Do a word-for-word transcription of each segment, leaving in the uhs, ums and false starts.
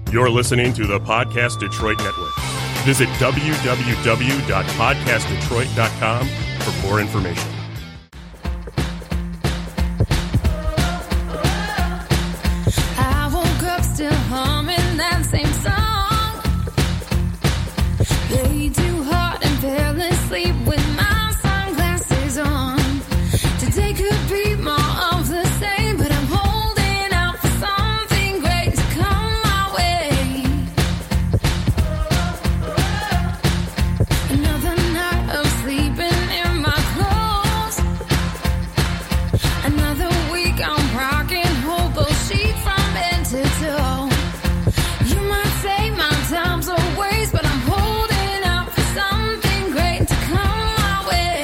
You're listening to the Podcast Detroit Network. Visit w w w dot podcast detroit dot com for more information. I woke up still humming that same song. Played too hard and fell asleep with my sunglasses on. Today could be more of the same, but I'm holding out for something great to come my way. Another night of sleeping in my clothes. Another week I'm rocking hobo sheet from head to toe. You might say my time's a waste, but I'm holding out for something great to come my way.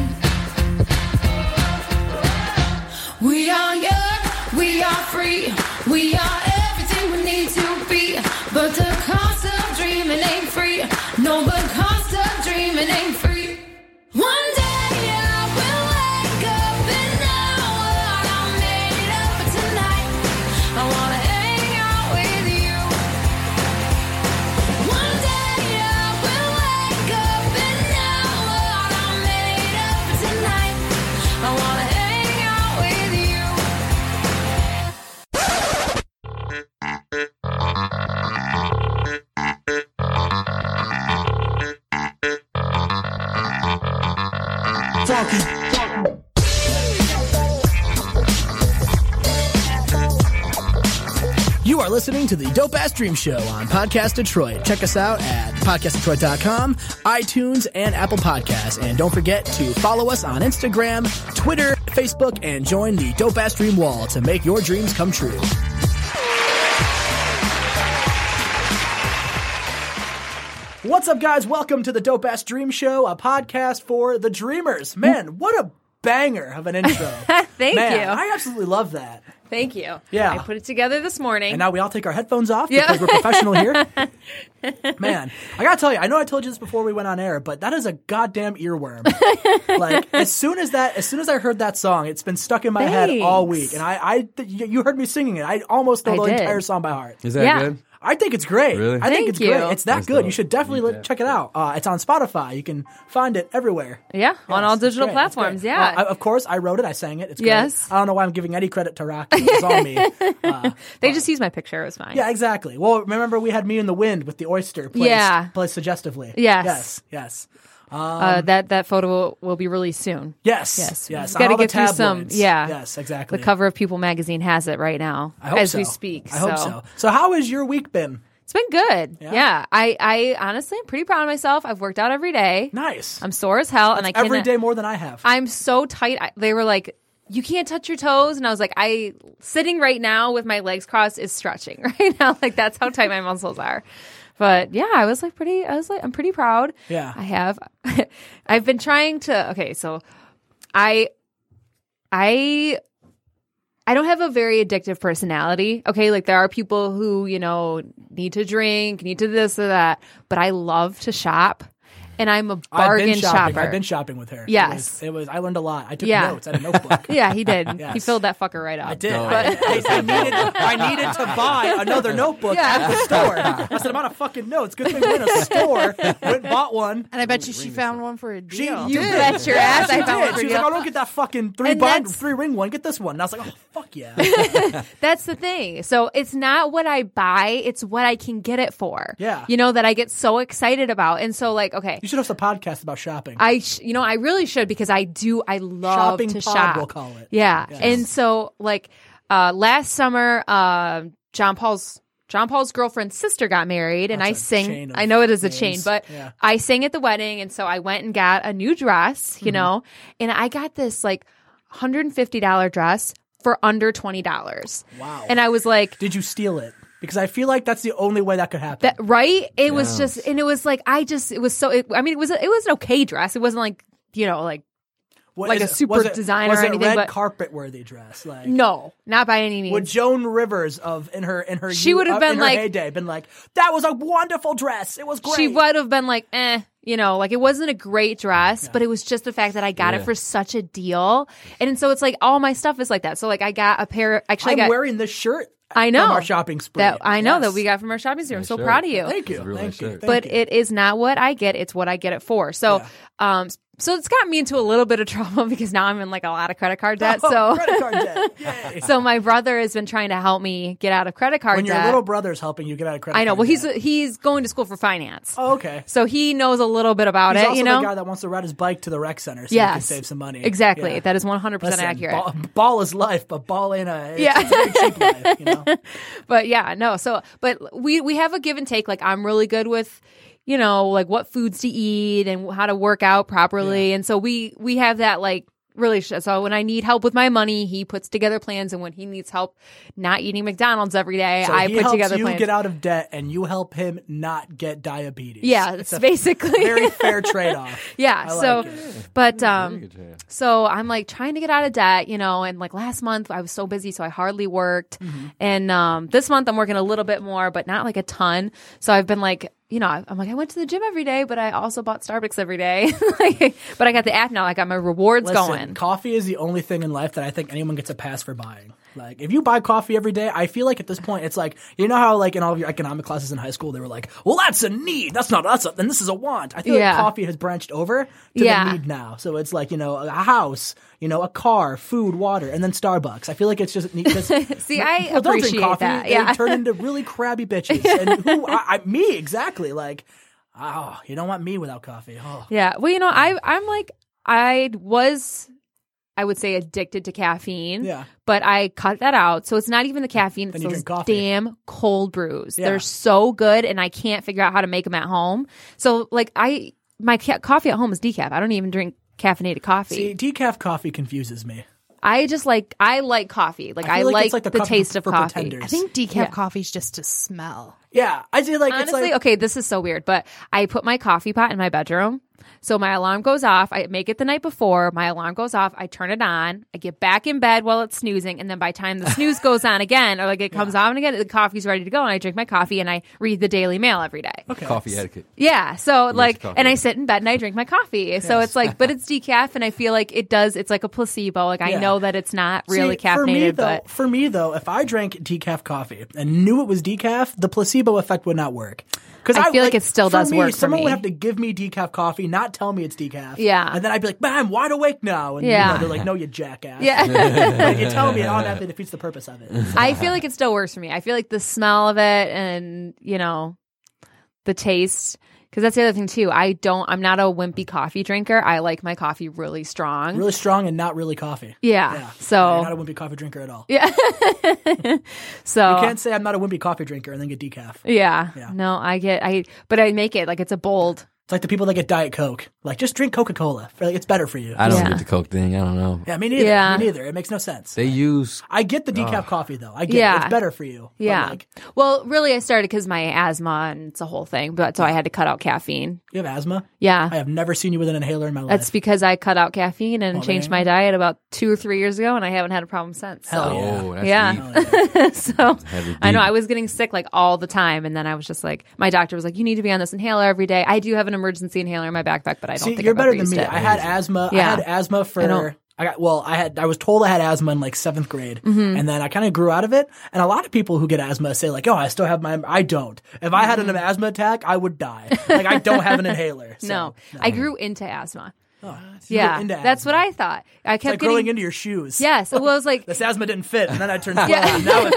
We are young, we are free, we are everything we need to be. But the cost of dreaming ain't free. No, the cost of dreaming ain't free. One day I will wake up and know what I'm made of. But tonight I wanna hang out with you. One day I will wake up and know what I'm made of. But tonight I wanna hang out with you. You are listening to the Dope Ass Dream Show on Podcast Detroit. Check us out at podcast detroit dot com, iTunes, and Apple Podcasts. And don't forget to follow us on Instagram, Twitter, Facebook, and join the Dope Ass Dream Wall to make your dreams come true. What's up, guys? Welcome to the Dope Ass Dream Show, a podcast for the dreamers. Man, what a banger of an intro. Thank Man, you. I absolutely love that. Thank you. Yeah. I put it together this morning. And now we all take our headphones off Yeah. because we're professional here. Man, I gotta tell you, I know I told you this before we went on air, but that is a goddamn earworm. Like, as soon as that, as soon as I heard that song, it's been stuck in my head all Thanks. week. And I, I, you heard me singing it. I almost know I the did. entire song by heart. Is that Yeah. good? I think it's great. Really? I think Thank it's you. great. It's that That's good. dope. You should definitely Need look, that. check it out. Uh, it's on Spotify. You can find it everywhere. yeah, on Yes, all it's digital great. It's platforms. great. Yeah. Well, I, of course, I wrote it. I sang it. It's great. Yes. I don't know why I'm giving any credit to Rocky. It's all me. Uh, they just used my picture. It was fine. yeah, exactly. Well, remember we had Me in the Wind with the oyster placed, Yeah. placed suggestively. Yes. Yes. Yes. uh, that that photo will, will be released soon. Yes. Yes. Yes. We've On got to all the get through some. tabloids. Yeah. Yes, exactly. The cover of People magazine has it right now I hope as so. we speak. I hope so. So how has your week been? It's been good. Yeah? Yeah. I, I honestly am pretty proud of myself. I've worked out every day. Nice. I'm sore as hell, and I can't. Every day more than I have. I'm so tight. I, they were like, "You can't touch your toes," and I was like, "I sitting right now with my legs crossed is stretching right now. Like that's how tight my muscles are." But yeah, I was like pretty. I was like, I'm pretty proud. Yeah. I have. I've been trying to. Okay, so I, I. I don't have a very addictive personality. Okay, like there are people who, you know, need to drink, need to this or that, but I love to shop. And I'm a I've bargain been shopping. shopper. I've been shopping with her. Yes. It was, it was I learned a lot. I took Yeah. notes. I had a notebook. Yeah, he did. Yes. He filled that fucker right up. I did. No. I, I, I needed, I needed to buy another notebook Yeah. at the store. I said, I'm out of fucking notes. Good thing we're in a store. Went and bought one. And I bet you she found one for a deal. She, You did. bet your ass She I found one did. for She was you. like, oh, don't get that fucking three And bind, that's- three ring one. Get this one. And I was like, oh, fuck yeah. That's the thing. So it's not what I buy, it's what I can get it for. Yeah. You know, that I get so excited about. And so, like, okay, You should host a podcast about shopping. I, sh- you know, I really should because I do, I love Shopping to pod, shop. we'll call it. Yeah. Yes. And so, like, uh, last summer, uh, John Paul's, John Paul's girlfriend's sister got married, and That's I a sang. chain of I know it is a names. chain, but Yeah. I sang at the wedding, and so I went and got a new dress, you Mm-hmm. know, and I got this like one hundred fifty dollars dress for under twenty dollars. Wow. And I was like, Did you steal it? Because I feel like that's the only way that could happen. that right? It was just, and it was like, I just, it was so. It, I mean, it was, it was an okay dress. It wasn't like, you know, like What like is a it- super was it- designer was or it anything, red but- carpet worthy dress? Like no, not by any means. Would Joan Rivers of in her in her She you- would have uh, been in her like- heyday been like, that was a wonderful dress. It was great. She would have been like, eh, you know, like it wasn't a great dress, but it was just the fact that I got it Yeah. for such a deal. And so it's like all my stuff is like that. So like I got a pair, actually I'm I got, wearing this shirt I know. From our shopping spree. That I know Yes. that we got from our shopping spree. I'm Nice so shirt. proud of you. Thank you. It's a real Thank nice you. shirt. Thank But you. it is not what I get. It's what I get it for. So, Yeah. um, so it's got me into a little bit of trouble because now I'm in like a lot of credit card debt. Oh, So, credit card debt. Yay. so my brother has been trying to help me get out of credit card When your debt. little brother's helping you get out of credit I know. card Well, he's debt. he's going to school for finance. Oh, okay. So he knows a little bit about He's it, also you know? the guy that wants to ride his bike to the rec center so he can Yes. save some money. Exactly. Yeah. That is one hundred percent Listen, accurate. Ball, ball is life, but ball ain't a. It's, Yeah. it's a very cheap life, you know? But yeah, no. So, but we we have a give and take. Like I'm really good with, you know, like what foods to eat and how to work out properly, and so we we have that like relationship. So when I need help with my money, he puts together plans, and when he needs help not eating McDonald's every day, So I he put helps together you plans. get out of debt, and you help him not get diabetes. yeah, it's it's a basically very fair trade-off. yeah. I so, like it. but um, Look at you. So I'm like trying to get out of debt, you know, and like last month I was so busy, so I hardly worked. Mm-hmm. And um, this month I'm working a little bit more, but not like a ton. So I've been like, you know, I'm like, I went to the gym every day, but I also bought Starbucks every day. Like, but I got the app now. I got my rewards Listen, going. coffee is the only thing in life that I think anyone gets a pass for buying. Like, if you buy coffee every day, I feel like at this point, it's like, you know how, like, in all of your economic classes in high school, they were like, well, that's a need. That's not, that's a, and this is a want. I feel Yeah. like coffee has branched over to Yeah. the need now. So it's like, you know, a house, you know, a car, food, water, and then Starbucks. I feel like it's just, just See, I people don't drink appreciate coffee. that. They Yeah. turn into really crabby bitches. And who, I, I, me, exactly. Like, oh, you don't want me without coffee. Oh. Yeah. Well, you know, I I'm like I was I would say addicted to caffeine. Yeah. But I cut that out. So it's not even the caffeine. Then It's you those drink coffee. damn cold brews. Yeah. They're so good and I can't figure out how to make them at home. So like I my ca- coffee at home is decaf. I don't even drink caffeinated coffee. See, decaf coffee confuses me. I just like I like coffee. Like I I, feel like like, it's like the the, coffee taste of for coffee. pretenders. I think decaf Yeah. coffee's just to smell. Yeah, I feel like Honestly, it's like okay, this is so weird, but I put my coffee pot in my bedroom. So my alarm goes off. I make it the night before. My alarm goes off. I turn it on. I get back in bed while it's snoozing. And then by the time the snooze goes on again, or like it comes on again, the coffee's ready to go. And I drink my coffee and I read the Daily Mail every day. okay. Coffee etiquette. Yeah. So like, coffee. and I sit in bed and I drink my coffee. So it's like, but it's decaf. And I feel like it does, it's like a placebo. Like I Yeah. know that it's not really See, for me, caffeinated, though, but for me though, if I drank decaf coffee and knew it was decaf, the placebo effect would not work. Because I feel like it still for does me, work for Someone me. would have to give me decaf coffee, not tell me it's decaf. Yeah. and then I'd be like, "Man, I'm wide awake now." And Yeah. you know, they're like, "No, you jackass." yeah. like, you tell me it automatically defeats the purpose of it. I feel like it still works for me. I feel like the smell of it and, you know, the taste. Because that's the other thing, too. I don't, I'm not a wimpy coffee drinker. I like my coffee really strong. Really strong and not really coffee. Yeah. Yeah. So, You're not a wimpy coffee drinker at all. yeah. so, You can't say I'm not a wimpy coffee drinker and then get decaf. yeah. Yeah. No, I get, I, but I make it like it's a bold. It's like the people that get Diet Coke. Like, just drink Coca-Cola. Like, it's better for you. I don't Yeah. get the Coke thing. I don't know. yeah, me neither. Yeah. Me neither. It makes no sense. They use I get the decaf coffee though. I get Yeah. it. It's better for you. But, Yeah. like, Well, really, I started because my asthma and it's a whole thing. But so I had to cut out caffeine. you have asthma? Yeah. I have never seen you with an inhaler in my life. That's because I cut out caffeine and Oh, changed man. my diet about two or three years ago, and I haven't had a problem since. Hell so. yeah. Oh, that's Yeah. deep. so Heavy I know deep. I was getting sick like all the time, and then I was just like, my doctor was like, "You need to be on this inhaler every day." I do have an emergency inhaler in my backpack, but I don't See, think you're I've better ever than used me. it. I had asthma. I Yeah. had asthma I for. don't- I got well. I had. I was told I had asthma in like seventh grade, Mm-hmm. and then I kind of grew out of it. And a lot of people who get asthma say like, "Oh, I still have my." I don't. If I had an asthma attack, I would die. Like I don't have an inhaler. So, no, I grew into asthma. Oh, so you Yeah, get into that's asthma. what I thought. I It's kept like getting. growing into your shoes. Yes, well, I was like, This asthma didn't fit, and then I turned twelve. Yeah. And now it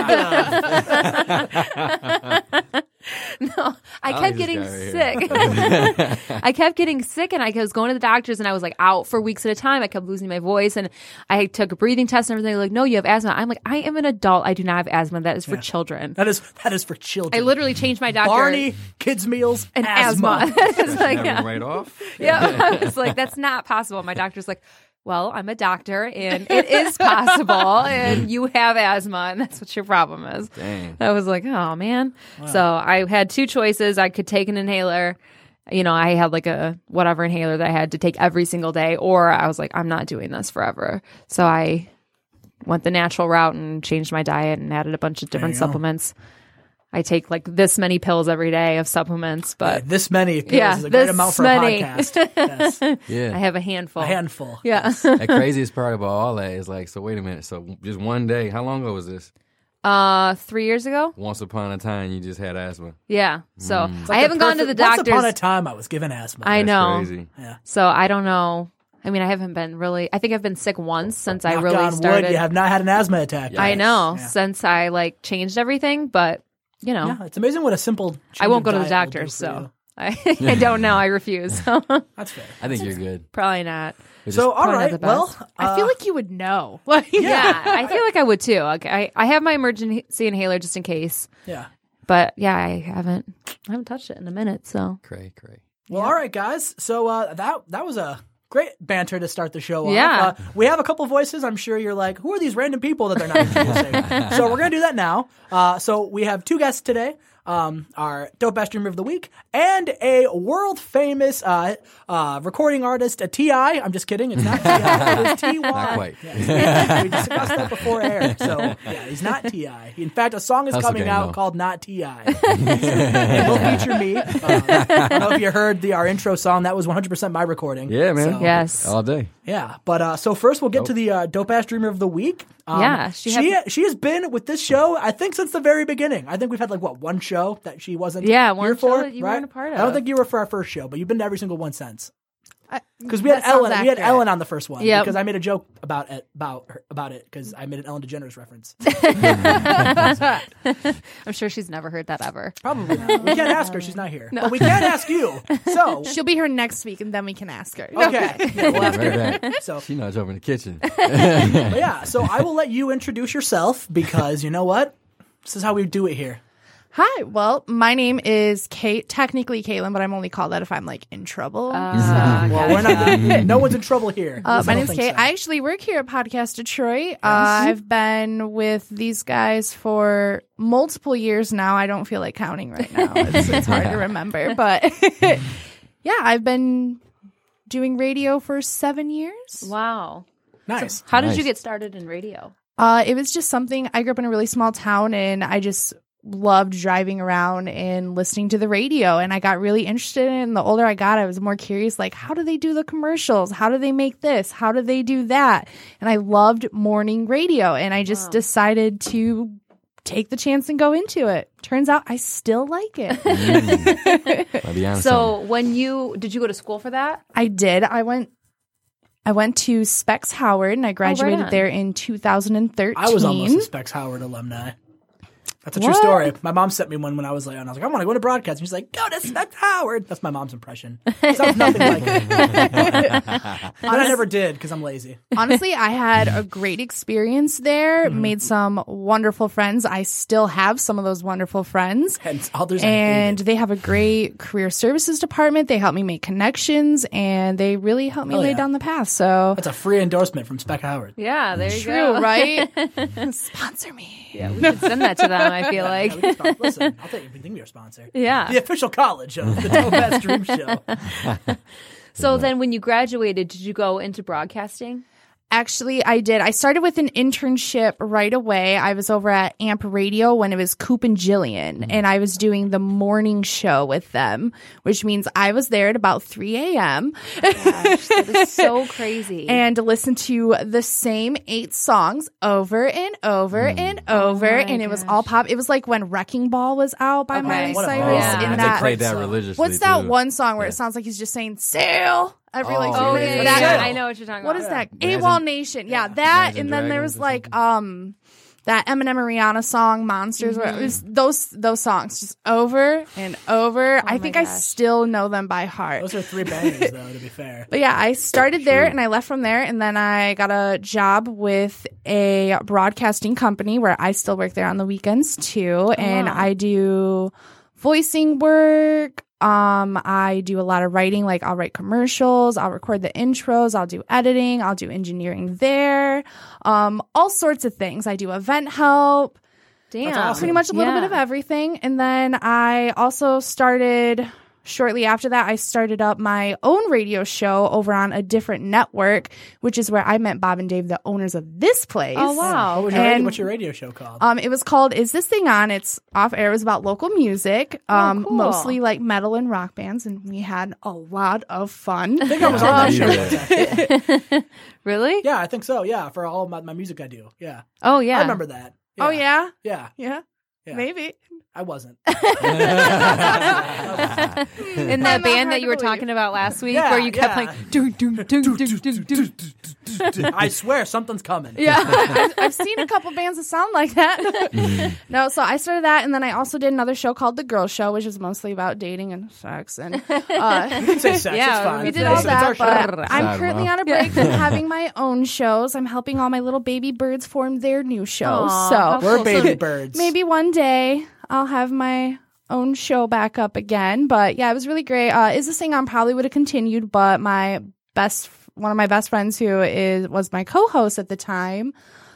fits like a glove. no, I like kept this getting guy right sick. I kept getting sick, and I was going to the doctors, and I was like out for weeks at a time. I kept losing my voice, and I took a breathing test and everything. They're like, "No, you have asthma." I'm like, "I am an adult. I do not have asthma. That is for children." That is that is for children. I literally changed my doctor. Barney, kids meals, and asthma. asthma. It's like, Never yeah. right off. Yeah, I was like, that's not possible. My doctor's like, well, I'm a doctor and it is possible and you have asthma and that's what your problem is. Dang. I was like, oh man. So I had two choices. I could take an inhaler. You know, I had like a whatever inhaler that I had to take every single day, or I was like, I'm not doing this forever. So I went the natural route and changed my diet and added a bunch of different you go. supplements. I take like this many pills every day of supplements, but This many pills Yeah, is a great this amount for many. a podcast. Yes. Yeah. I have a handful. A handful. Yeah. The craziest part about all that is like, so wait a minute. So just one day, how long ago was this? Uh, three years ago. Once upon a time, you just had asthma. Yeah. So Mm. I haven't gone to the Once doctors. upon a time, I was given asthma. I That's know. crazy. So I don't know. I mean, I haven't been really. I think I've been sick once since I Knock really on started. wood, you have not had an asthma attack. Yeah. I know Yeah. since I like changed everything, but you know, Yeah, it's amazing what a simple. change I won't of go to the diet will do doctor. for So you. I, I don't know. I refuse. So That's fair. I think you're good. probably not. It's So, just- all probably not right. the Well, best. I feel uh, like you would know. Like, Yeah, I feel like I would too. Like, I I have my emergency inhaler just in case, yeah. but yeah, I haven't I haven't touched it in a minute. So cray, cray. Well, all right, guys. So uh, that that was a great banter to start the show off. Yeah. Uh, we have a couple voices. I'm sure you're like, who are these random people that they're not introducing? So we're going to do that now. Uh, so we have two guests today. Um, our dope ass streamer of the week and a world famous uh, uh, recording artist, a T I. I'm just kidding. It's not T I. It is T Y. Not quite. Yeah, we discussed that before air. So yeah, he's not T I. In fact, a song is Hustle coming gang, out though. called Not T I. It will feature me. Um, I don't know if you heard the our intro song. That was one hundred percent my recording. Yeah, man. So, yes, All day. Yeah, but uh, so first we'll get to the uh, dope ass dreamer of the week. Um, Yeah, she she she, she has been with this show I think since the very beginning. I think we've had like what one show that she wasn't Yeah, here one show for, that you right? weren't a part I don't of. think you were for our first show, but you've been to every single one since. I- Because we had that sounds Ellen, we had accurate. Ellen on the first one. Yep. Because I made a joke about it, about her, about it because I made an Ellen DeGeneres reference. I'm sure she's never heard that ever. Probably not. We can't ask her; she's not here. But we can ask you. So She'll be here next week, and then we can ask her. okay, yeah, we'll ask her. Right back. So She knows over in the kitchen. but yeah, so I will let you introduce yourself because you know what? This is how we do it here. Hi. Well, my name is Kate. Technically Caitlin, but I'm only called that if I'm like in trouble. Uh, Well, we're not. No one's in trouble here. Uh, At least I my don't name's think Kate. so. I actually work here at Podcast Detroit. Uh, I've been with these guys for multiple years now. I don't feel like counting right now. It's, it's hard to remember, but yeah, I've been doing radio for seven years. Wow. Nice. How did Nice. you get started in radio? Uh, it was just something. I grew up in a really small town, and I just loved driving around and listening to the radio, and I got really interested in it. And the older I got, I was more curious, like, how do they do the commercials? How do they make this? How do they do that? And I loved morning radio, and I just decided to take the chance and go into it. Turns out I still like it. I'll be honest. So when you did you go to school for that? I did. I went I went to Specs Howard, and I graduated on. there in two thousand thirteen. I was almost a Specs Howard alumni. That's a true What? story. My mom sent me one when I was like, and I was like, I want to go to broadcast. And she's like, go to Specs Howard. That's my mom's impression. Sounds nothing like it. But I never did because I'm lazy. Honestly, I had a great experience there, Mm-hmm. made some wonderful friends. I still have some of those wonderful friends. Hence, others I And hated. they have a great career services department. They help me make connections, and they really help me Hell lay yeah. down the path. So That's a free endorsement from Spec Howard. Yeah, there you true, go. right? Sponsor me. Yeah, we should send that to them. I feel Yeah, like. we can sponsor- Listen, I'll take anything to your sponsor. Yeah. The official college of the Dope Ass Dream Show. So then, when you graduated, did you go into broadcasting? Actually, I did. I started with an internship right away. I was over at Amp Radio when it was Coop and Jillian, and I was doing the morning show with them, which means I was there at about three a.m. Gosh, that is so crazy. and listened to the same eight songs over and over and over, my and it was all pop. It was like when Wrecking Ball was out by Okay. Miley What a- Cyrus. Yeah. In I that, played that song. religiously. what's that too. one song where Yeah. it sounds like he's just saying "sail" every like Oh, few oh yeah, yeah, minutes? yeah, That- yeah. I know what you're talking What about. is that? Imagine- AWOL Nation. Yeah, that. Imagine And then there Dragons was or like something. um that Eminem and Rihanna song "Monsters." Where it was those those songs just over and over. I my think I gosh. still know them by heart. Those are three bangers, though, to be fair. But yeah, I started there and I left from there, and then I got a job with a broadcasting company where I still work there on the weekends too, and wow. I do voicing work. Um, I do a lot of writing, like I'll write commercials, I'll record the intros, I'll do editing, I'll do engineering there, um, all sorts of things. I do event help, Damn. awesome. pretty much a little Yeah. bit of everything. And then I also started, shortly after that, I started up my own radio show over on a different network, which is where I met Bob and Dave, the owners of this place. Oh wow. What was your radio, And- what's your radio show called? Um, it was called "Is This Thing On?" It's off air. It was about local music, um, cool. mostly like metal and rock bands, and we had a lot of fun. I think I was on that show. Yeah. once, actually. Really? Yeah, I think so. Yeah, for all my, my music I do. Yeah. Oh yeah. I remember that. Oh, yeah? Yeah. Yeah. Yeah. Maybe. I wasn't. In that Find that band that hard you were to talking about last week, Yeah, where you kept yeah. playing. Dun, dun, dun, dun, dun, dun. I swear something's coming. Yeah, I've, I've seen a couple bands that sound like that. No, so I started that, and then I also did another show called The Girl Show, which is mostly about dating and sex. And uh, You can say sex. Yeah, it's fine. we It's did nice. all It's our that, show. but I'm Sad, currently wow. on a break from having my own shows. I'm helping all my little baby birds form their new shows. Aw, so how We're cool. baby So- birds. maybe one day I'll have my own show back up again. But yeah, it was really great. Uh, Is This Thing On probably would have continued, but my best, one of my best friends who is was my co-host at the time,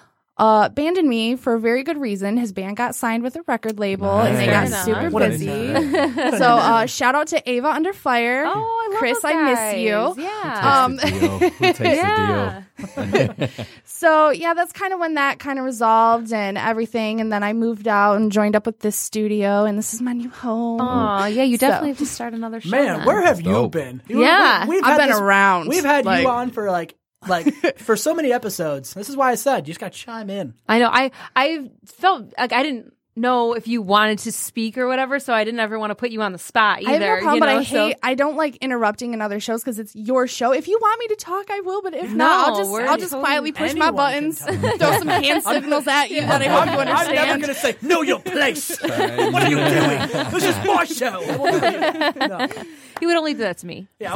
uh, abandoned me for a very good reason. His band got signed with a record label, and they got Nice. super What a busy. nerd. So uh, shout out to Ava Under Fire. Oh, I love Chris, those I miss guys. you. Yeah. Um, Who takes the deal? Who takes yeah. the deal? So yeah, that's kind of when that kind of resolved and everything. And then I moved out and joined up with this studio, and this is my new home. Aw, yeah, you So- definitely have to start another show. Man, then. where have you dope. been? You- Yeah. we, we've I've had been this- around. We've had like- you on for like, like for so many episodes. This is why I said you just got to chime in. I know. I I felt like I didn't know if you wanted to speak or whatever, so I didn't ever want to put you on the spot either. I have no problem, you but know, I so- hate. I don't like interrupting in other shows because it's your show. If you want me to talk, I will. But if No, not, I'll just we're I'll just totally- quietly push anyone my can buttons, talk. throw some hand signals at you that I hope you I'm never understand. going to say, know your place. What are you doing? This is my show. I won't do it. No. you would only do that to me. Yeah,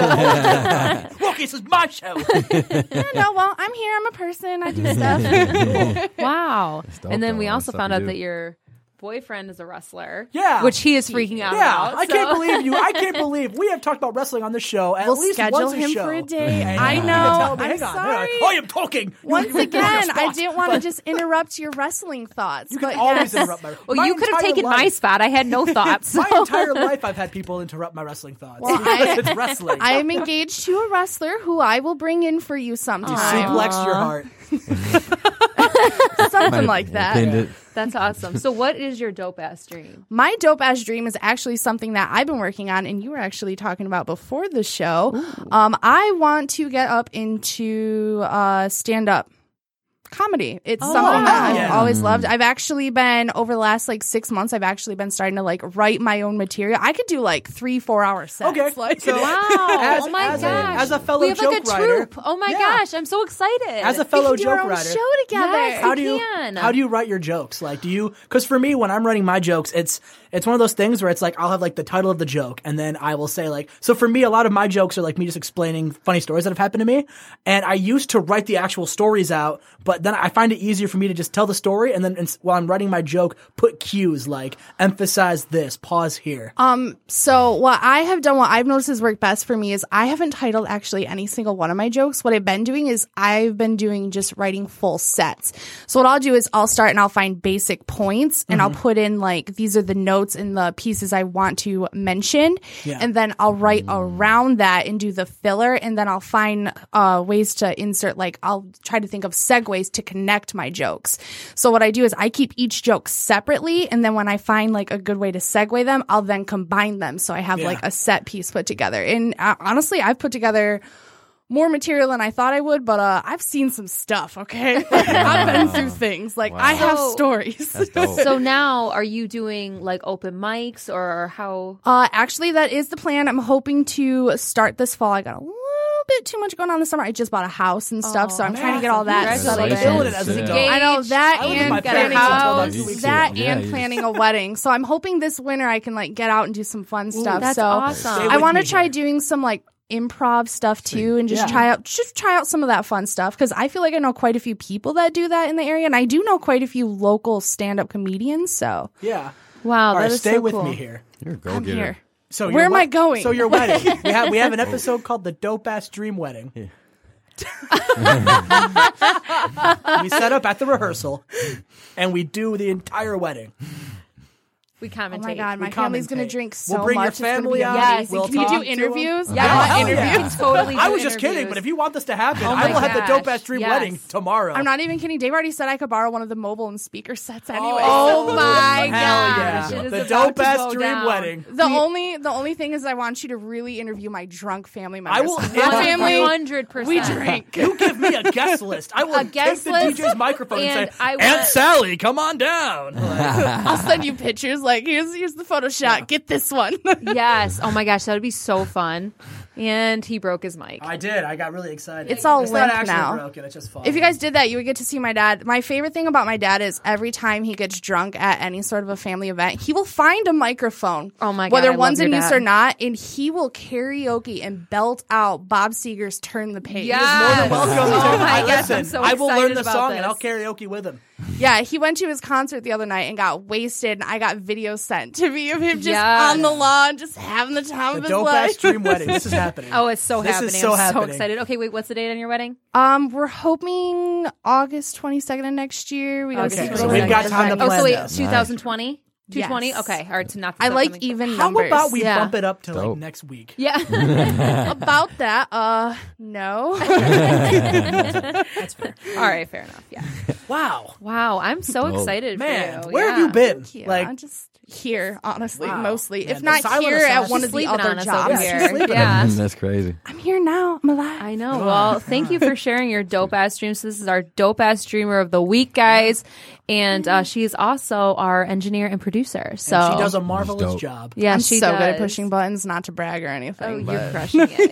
I won't. Look, this is my show. Yeah, no, well, I'm here. I'm a person. I do stuff. Wow. dope, And then we though. also That's found stuff out you that do. your boyfriend is a wrestler. Yeah. Which he is freaking out Yeah, about. I so- can't believe you. I can't believe we have talked about wrestling on the show at We'll least schedule once a him show. for a day. And I you know. can tell me, I'm hang on, hang on. sorry. I am talking. You- Once you- you- again, your I spot. didn't want to just interrupt your wrestling thoughts. You can but always yes. interrupt my. Well, my you could have entire taken my life- spot. I had no thoughts. My so- entire life, I've had people interrupt my wrestling thoughts Well, because I- it's wrestling. I am engaged to a wrestler who I will bring in for you you sometime. suplexed your heart. Something like that. Pinned it. That's awesome. So what is your dope ass dream? My dope ass dream is actually something that I've been working on, and you were actually talking about before the show. Um, I want to get up into uh, stand up comedy. It's Oh, something wow. that I've Yeah. always loved. I've actually been over the last like six months. I've actually been starting to like write my own material. I could do like three, four hour sets. Okay, Like, so- Wow. As- oh my as a- gosh. as a fellow we have like a joke writer- troupe. Oh my Yeah. gosh. I'm so excited. As a we fellow could do our joke own writer, show together. Yes. how You do you can. how do you write your jokes? Like, do you? Because for me, when I'm writing my jokes, it's it's one of those things where it's like I'll have like the title of the joke, and then I will say like. So for me, a lot of my jokes are like me just explaining funny stories that have happened to me, and I used to write the actual stories out, but then I find it easier for me to just tell the story, and then ins- while I'm writing my joke, put cues like emphasize this, pause here. Um, so what I have done, what I've noticed has worked best for me is I haven't titled actually any single one of my jokes. What I've been doing is I've been doing just writing full sets. So what I'll do is I'll start and I'll find basic points and I'll put in like, these are the notes and the pieces I want to mention. Yeah. And then I'll write around that and do the filler. And then I'll find, uh, ways to insert, like I'll try to think of segues to connect my jokes. So what I do is I keep each joke separately, and then when I find like a good way to segue them, I'll then combine them so I have Yeah. like a set piece put together. And uh, honestly, I've put together more material than I thought I would, but uh, I've seen some stuff. Okay, I've been through things. Like I have Wow. stories. That's dope. So now are you doing like open mics or how? Uh, actually, that is the plan. I'm hoping to start this fall. I got a little bit too much going on this summer. I just bought a house and stuff, so I'm man, trying to get all that congratulations. settled Killing in. it as a Yeah. dope. I know that I live in and my planning parents' until a about house, two weeks that ago. Yeah, and you planning a wedding. So I'm hoping this winter I can like get out and do some fun stuff. That's so awesome. Stay I with want to me try here. doing some like improv stuff too, and just Yeah. try out just try out some of that fun stuff because I feel like I know quite a few people that do that in the area, and I do know quite a few local stand up comedians. So Yeah. Wow, All that right, is stay so with cool. me here. You're a I'm go-getter. here. So Where your am wed- I going? So your wedding. We have we have an episode called the Dope Ass Dream Wedding. We set up at the rehearsal, and we do the entire wedding. We commentate. Oh my god, my We family's gonna commentate. drink so We'll bring your much. It's gonna family be out. amazing. Yes, We'll Can you talk do to 'em. interviews? Yeah, I want hell interviews. yeah. We can totally. I do was just kidding, interviews. but if you want this to happen, Oh I my will have the gosh, Dope Ass Dream yes. wedding tomorrow. I'm not even kidding. Dave already said I could borrow one of the mobile and speaker sets anyway. Oh my Hell gosh! yeah. It is The about Dope to Ass go Dream down. wedding. The only the only thing is I want you to really interview my drunk family members. I will- My family, hundred percent. we drink. You give me a guest list. I will A guest take the list, D J's microphone and, and say, I Aunt want- Sally, come on down. Like, I'll send you pictures. Like here's here's the Photoshop. Get this one. Yes. Oh my gosh, that would be so fun. And he broke his mic. I did. I got really excited. It's all it's not limp actually now. broken. It's just fun. If you guys did that, you would get to see my dad. My favorite thing about my dad is every time he gets drunk at any sort of a family event, he will find a microphone. Oh my God, whether I love one's in your use dad. or not, and he will karaoke and belt out Bob Seger's "Turn the Page." Yes. More than welcome Oh to my I gosh, listen. I'm so I will learn excited the about song this. and I'll karaoke with him. Yeah, he went to his concert the other night and got wasted, and I got videos sent to me of him just Yes. on the lawn, just having the time The of his Dope Ass life. Dream wedding. This is happening. Oh, it's so This is happening. so I'm happening. so excited. Okay, wait, what's the date on your wedding? Um, we're hoping August twenty-second of next year. We gotta Okay, see so what we've the got weather's time to like. Oh, plan so wait, this. twenty twenty? two twenty? Yes. Okay, all right, to knock this I up like on me. even How numbers. about we Yeah. bump it up to like Dope. next week? Yeah. About that, uh, no. That's fair. All right, fair enough. Yeah. Wow. Wow, I'm so Dope. excited Man, for you. where yeah. have you been? Yeah, Like, I'm just here, honestly, Wow. mostly. Man, if the not silent here assassin. at one She's of the sleeping other on us jobs. over she's here. sleeping on Yeah. That's crazy. I'm here now. I'm alive. I know. Well, thank you for sharing your dope ass dreams. This is our dope ass dreamer of the week, guys, and uh, she is also our engineer and producer. So and she does a marvelous dope. job. yeah, I'm she so does. good at pushing buttons, not to brag or anything. Oh, but you're crushing it.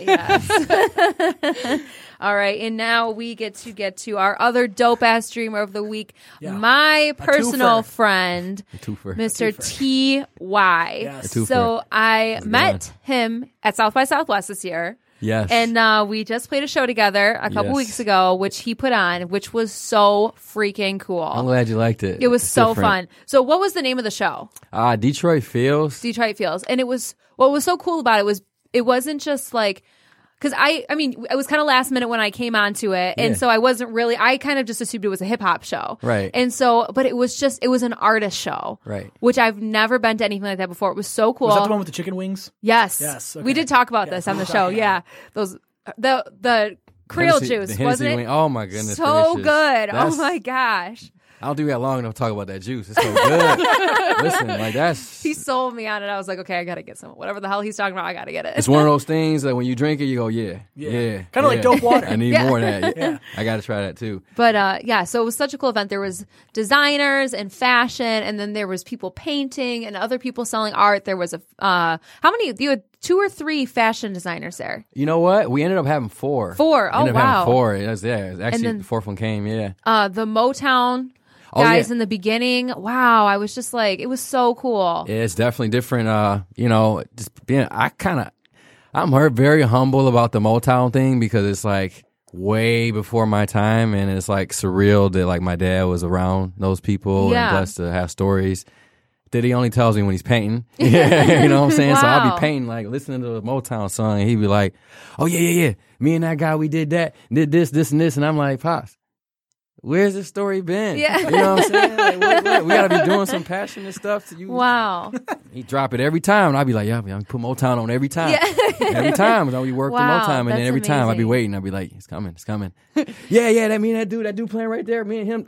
Yes. All right, and now we get to get to our other dope ass dreamer of the week, Yeah. my personal twofer. friend, Twofer. Mister twofer. T Y. Yes. A twofer. So I How's it met him at South by Southwest this year. Yes. And uh, we just played a show together a couple Yes. weeks ago, which he put on, which was so freaking cool. I'm glad you liked it. It was It's so different. fun. So, what was the name of the show? Uh, Detroit Feels. Detroit Feels, and it was what was so cool about it was it wasn't just like because I I mean it was kind of last minute when I came onto it, and Yeah. so I wasn't really I kind of just assumed it was a hip hop show, Right. And so, but it was just it was an artist show, Right. Which I've never been to anything like that before. It was so cool. Was that the one with the chicken wings? Yes. Yes, okay. We did talk about Yes, this on we the did show. talk Yeah. Those the the Creole Hennessy- juice, the Hennessy wasn't it? wing. Oh my goodness. So gracious. good. Oh That's- my gosh. I don't think we got long enough to talk about that juice. It's so good. Listen, like that's He sold me on it. I was like, okay, I got to get some. Whatever the hell he's talking about, I got to get it. it's one of those things that when you drink it, you go, yeah, Yeah. yeah, Kinda like yeah. dope water. I need Yeah. more of that. Yeah. I got to try that too. But uh, yeah, so it was such a cool event. There was designers and fashion, and then there was people painting and other people selling art. There was a uh, how many? You had two or three fashion designers there. You know what? We ended up having four. Four. Oh, ended up wow. having four. It was, yeah, it was actually then- the fourth one came. Yeah. Uh, the Motown Oh, guys yeah. in the beginning. Wow, I was just like, it was so cool. Yeah, it's definitely different. Uh, you know, just being, I kind of, I'm her very humble about the Motown thing because it's like way before my time, and it's like surreal that like my dad was around those people Yeah. and blessed to have stories that he only tells me when he's painting. Yeah, you know what I'm saying? So I'll Wow. be painting, like listening to a Motown song, and he'd be like, "Oh yeah, yeah, yeah, me and that guy, we did that, did this, this, and this," and I'm like, "Pops, where's this story been?" Yeah. You know what I'm saying? Like, what, what? We gotta be doing some passionate stuff to you. Wow. He drop it every time, and I'd be like, "Yeah, I put Motown on every time." Yeah. Every time, you know, we work Wow, the Motown, and then that's every time I'd be amazing. waiting. I'd be like, "It's coming, it's coming." yeah, yeah, that me and that dude, that dude playing right there, me and him.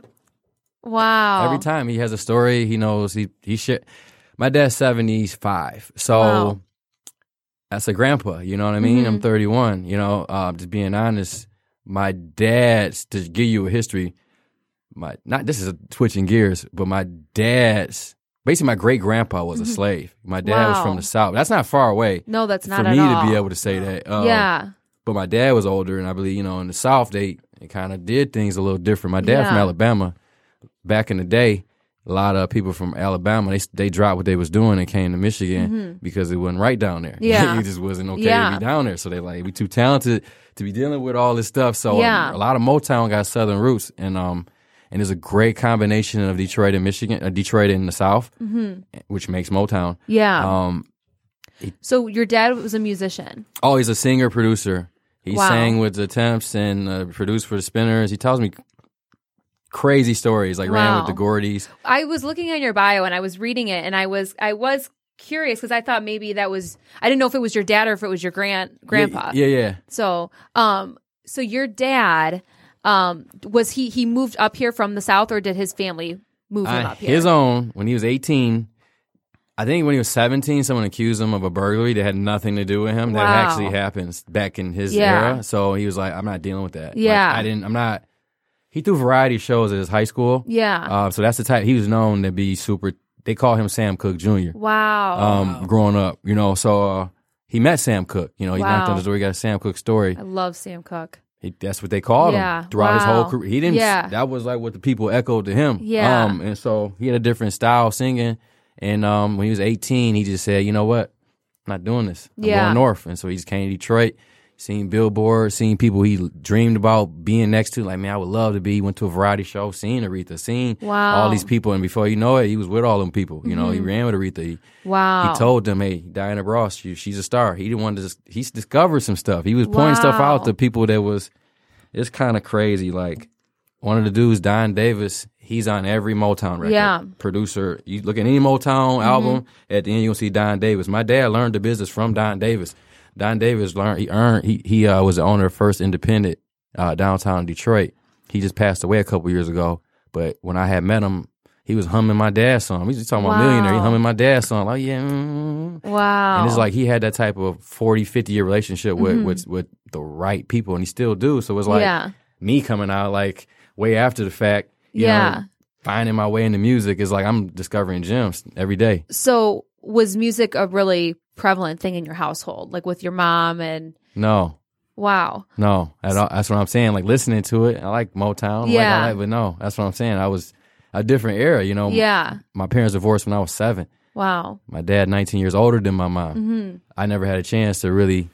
Wow. Every time he has a story, he knows he he shit. My dad's seventy-five, so Wow. that's a grandpa. You know what I mean? Mm-hmm. I'm thirty-one. You know, uh, just being honest, my dad's to give you a history. My not this is a switching gears, but my dad's basically my great grandpa was a slave. My dad was Mm-hmm. Wow. from the South. That's not far away. No, that's not for at me all. to be able to say that. Um, yeah. But my dad was older, and I believe, you know, in the South, they, they kind of did things a little different. My dad from Yeah. Alabama, back in the day, a lot of people from Alabama, they they dropped what they was doing and came to Michigan because it wasn't right down there. Mm-hmm. Yeah. It just wasn't okay Yeah. to be down there. So they like, we too talented to be dealing with all this stuff. So Yeah. um, a lot of Motown got Southern roots, and um, and there's a great combination of Detroit and Michigan, uh, Detroit in the South, which makes Motown. Yeah. Um, So your dad was a musician. Oh, he's a singer producer. He Wow. sang with the Temps and uh, produced for the Spinners. He tells me crazy stories. Like ran Wow. with the Gordys. I was looking at your bio and I was reading it, and I was I was curious because I thought maybe that was I didn't know if it was your dad or if it was your grand grandpa. Yeah, yeah. yeah. So, um, so your dad, um, was he he moved up here from the South, or did his family move him Uh, up here? his own when he was eighteen. I think when he was seventeen, someone accused him of a burglary that had nothing to do with him. That Wow. actually happens back in his Yeah. era. So he was like, I'm not dealing with that. Like, Yeah. I didn't, I'm not. He threw variety shows at his high school. Yeah. Uh, so that's the type, he was known to be super, they call him Sam Cooke Junior Wow. Um, growing up, you know, so uh, he met Sam Cooke. You know, he knocked Wow. on his door, he got a Sam Cooke story. I love Sam Cooke. He, that's what they called Yeah. him throughout his whole Wow. career. He didn't. Yeah. That was like what the people echoed to him. Yeah. Um, and so he had a different style of singing. And um, when he was eighteen, he just said, "You know what? I'm not doing this. I'm Yeah. going north." And so he just came to Detroit, seen Billboard, seen people he dreamed about being next to. Like, man, I would love to be. He went to a variety show, seen Aretha, seen Wow. all these people, and before you know it, he was with all them people. You know, he ran with Aretha. He, Wow. he told them, "Hey, Diana Ross, she, she's a star." He didn't want to. Just, he discovered some stuff. He was pointing stuff Wow. out to people that was. It's kind of crazy. Like one of the dudes, Don Davis, he's on every Motown record. Yeah. Producer. You look at any Motown album, at the end you'll see Don Davis. My dad learned the business from Don Davis. Don Davis learned. He earned. He he uh, was the owner of First Independent uh, downtown Detroit. He just passed away a couple years ago. But when I had met him, he was humming my dad's song. We just talking about Wow. Millionaire. He humming my dad's song. Like yeah. Mm. Wow. And it's like he had that type of forty, fifty year relationship with, with with the right people, and he still do. So it's like Yeah. me coming out like way after the fact, you Yeah. know, finding my way into music is like I'm discovering gems every day. So was music a really prevalent thing in your household, like with your mom and No, wow. no, at all. That's what I'm saying. Like listening to it, I like Motown. Like, Yeah. I like, but no, that's what I'm saying. I was a different era, you know. Yeah. My parents divorced when I was seven. Wow. My dad, nineteen years older than my mom. Mm-hmm. I never had a chance to really.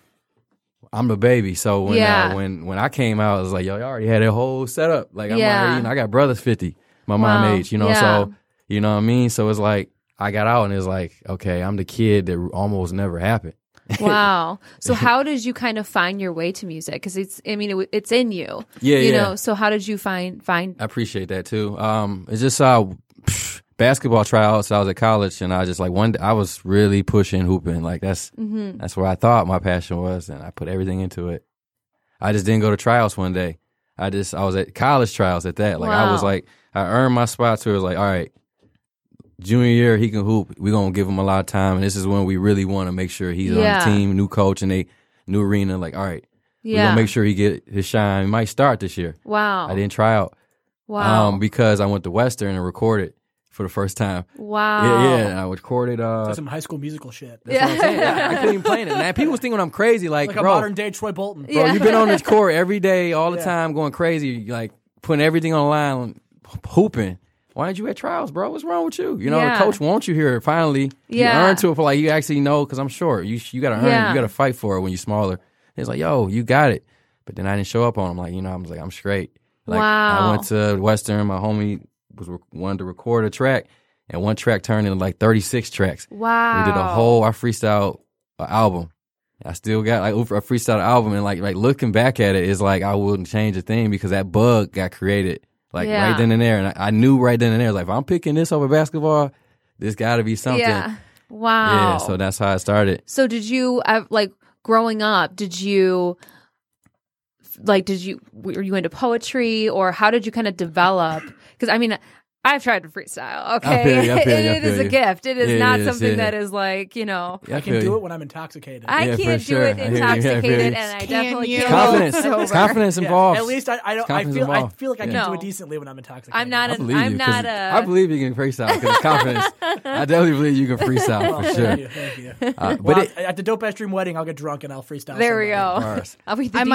I'm the baby, so when Yeah. uh, when when I came out, it was like, yo, y'all already had a whole setup. Like I'm Yeah. already, you know, I got brothers fifty, my mom Wow. age, you know, Yeah. so you know what I mean. So it's like I got out, and it's like, okay, I'm the kid that almost never happened. Wow. So how did you kind of find your way to music? Because it's, I mean, it, it's in you. Yeah, you yeah. know. So how did you find find? I appreciate that too. Um, it's just uh, psh, basketball tryouts. I was at college, and I just like one. I was really pushing hooping. Like that's Mm-hmm. that's where I thought my passion was, and I put everything into it. I just didn't go to tryouts one day. I just I was at college trials at that. Like I was Wow. like I earned my spot. So it was like, all right, junior year he can hoop. We're gonna give him a lot of time, and this is when we really want to make sure he's Yeah. on the team, new coach, and they new arena. Like all right, we're Yeah. gonna make sure he get his shine. He might start this year. Wow. I didn't try out. Wow. Um, because I went to Western and recorded for the first time. wow. Yeah, yeah. And I recorded. Uh, That's some High School Musical shit. that's what I'm saying. Yeah, I couldn't even play it. Man, people was thinking I'm crazy. Like, Like a bro, modern day Troy Bolton. bro, you've been on this court every day, all the Yeah. time, going crazy, like putting everything on the line, hooping. Why aren't you at trials, bro? What's wrong with you? You know, Yeah. the coach wants you here. Finally, Yeah. you earn to it for like you actually know because I'm short. You you gotta earn. Yeah. You gotta fight for it when you're smaller. It's like, yo, you got it. But then I didn't show up on him. Like, you know, I was like, I'm straight. Like, Wow. I went to Western. My homie was re- wanted to record a track, and one track turned into like thirty-six tracks. Wow. We did a whole. I freestyle uh, album. I still got like a freestyle album, and like like looking back at it, it's like I wouldn't change a thing because that bug got created like Yeah. right then and there, and I, I knew right then and there, like if I'm picking this over basketball, this got to be something. Yeah. Wow. Yeah, so that's how I started. So did you uh, like growing up? Did you like? Did you were you into poetry, or how did you kind of develop? Because I mean, I've tried to freestyle. Okay, feel you, I feel you, I it is feel a you. gift. It is Yeah, not it is, something yeah. that is like you know. Yeah, I can feel do you. it when I'm intoxicated. I Yeah, for can't do sure. it I hear you, yeah, I feel intoxicated, you. and I Can definitely you? can't. Confidence, Sober. it's confidence Yeah, involved. at least I, I don't. I Confidence feel. I involved. feel like I can No. do it decently when I'm intoxicated. I'm not I an- believe I'm you. 'cause not a- I believe you can freestyle because it's confidence. I definitely believe you can freestyle Well, for thank sure. you, thank you. Uh, Well, but it, at the Dope Ass Dream wedding, I'll get drunk and I'll freestyle. There we somebody. go. Bars. I'll be the I D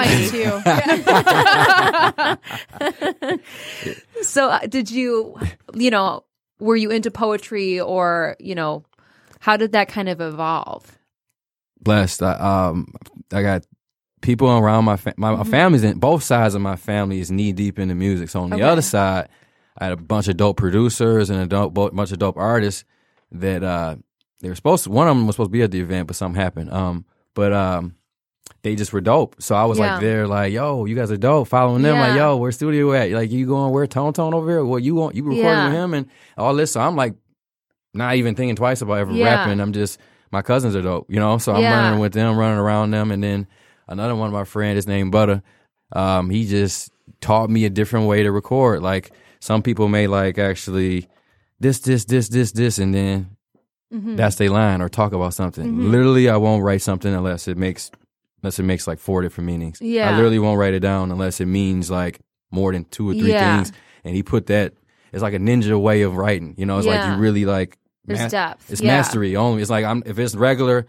J. might too. So uh, did you, you know, were you into poetry, or you know, how did that kind of evolve? blessed. I, um, I got people around my fa- my, my family's in both sides of my family is knee deep into music. So on the Okay. other side, I had a bunch of dope producers and a dope, bo- bunch of dope artists that uh, they were supposed to. One of them was supposed to be at the event, but something happened. Um, but um, they just were dope. So I was Yeah. like, they're like, yo, you guys are dope. Following them, like, Yeah. yo, where's studio at? Like, you going where Tone Tone over here? Well, you want you recording Yeah. with him and all this. So I'm like, not even thinking twice about ever Yeah. rapping. I'm just, my cousins are dope, you know. So I'm Yeah. running with them, running around them, and then another one of my friends, his name Butter. Um, he just taught me a different way to record. Like some people may like actually this, this, this, this, this, and then Mm-hmm. that's their line or talk about something. Literally, I won't write something unless it makes unless it makes like four different meanings. Yeah. I literally won't write it down unless it means like more than two or three Yeah. things. And he put that. It's like a ninja way of writing. You know, it's like Yeah. you really like. There's depth. It's Yeah. mastery only. It's like I'm if it's regular,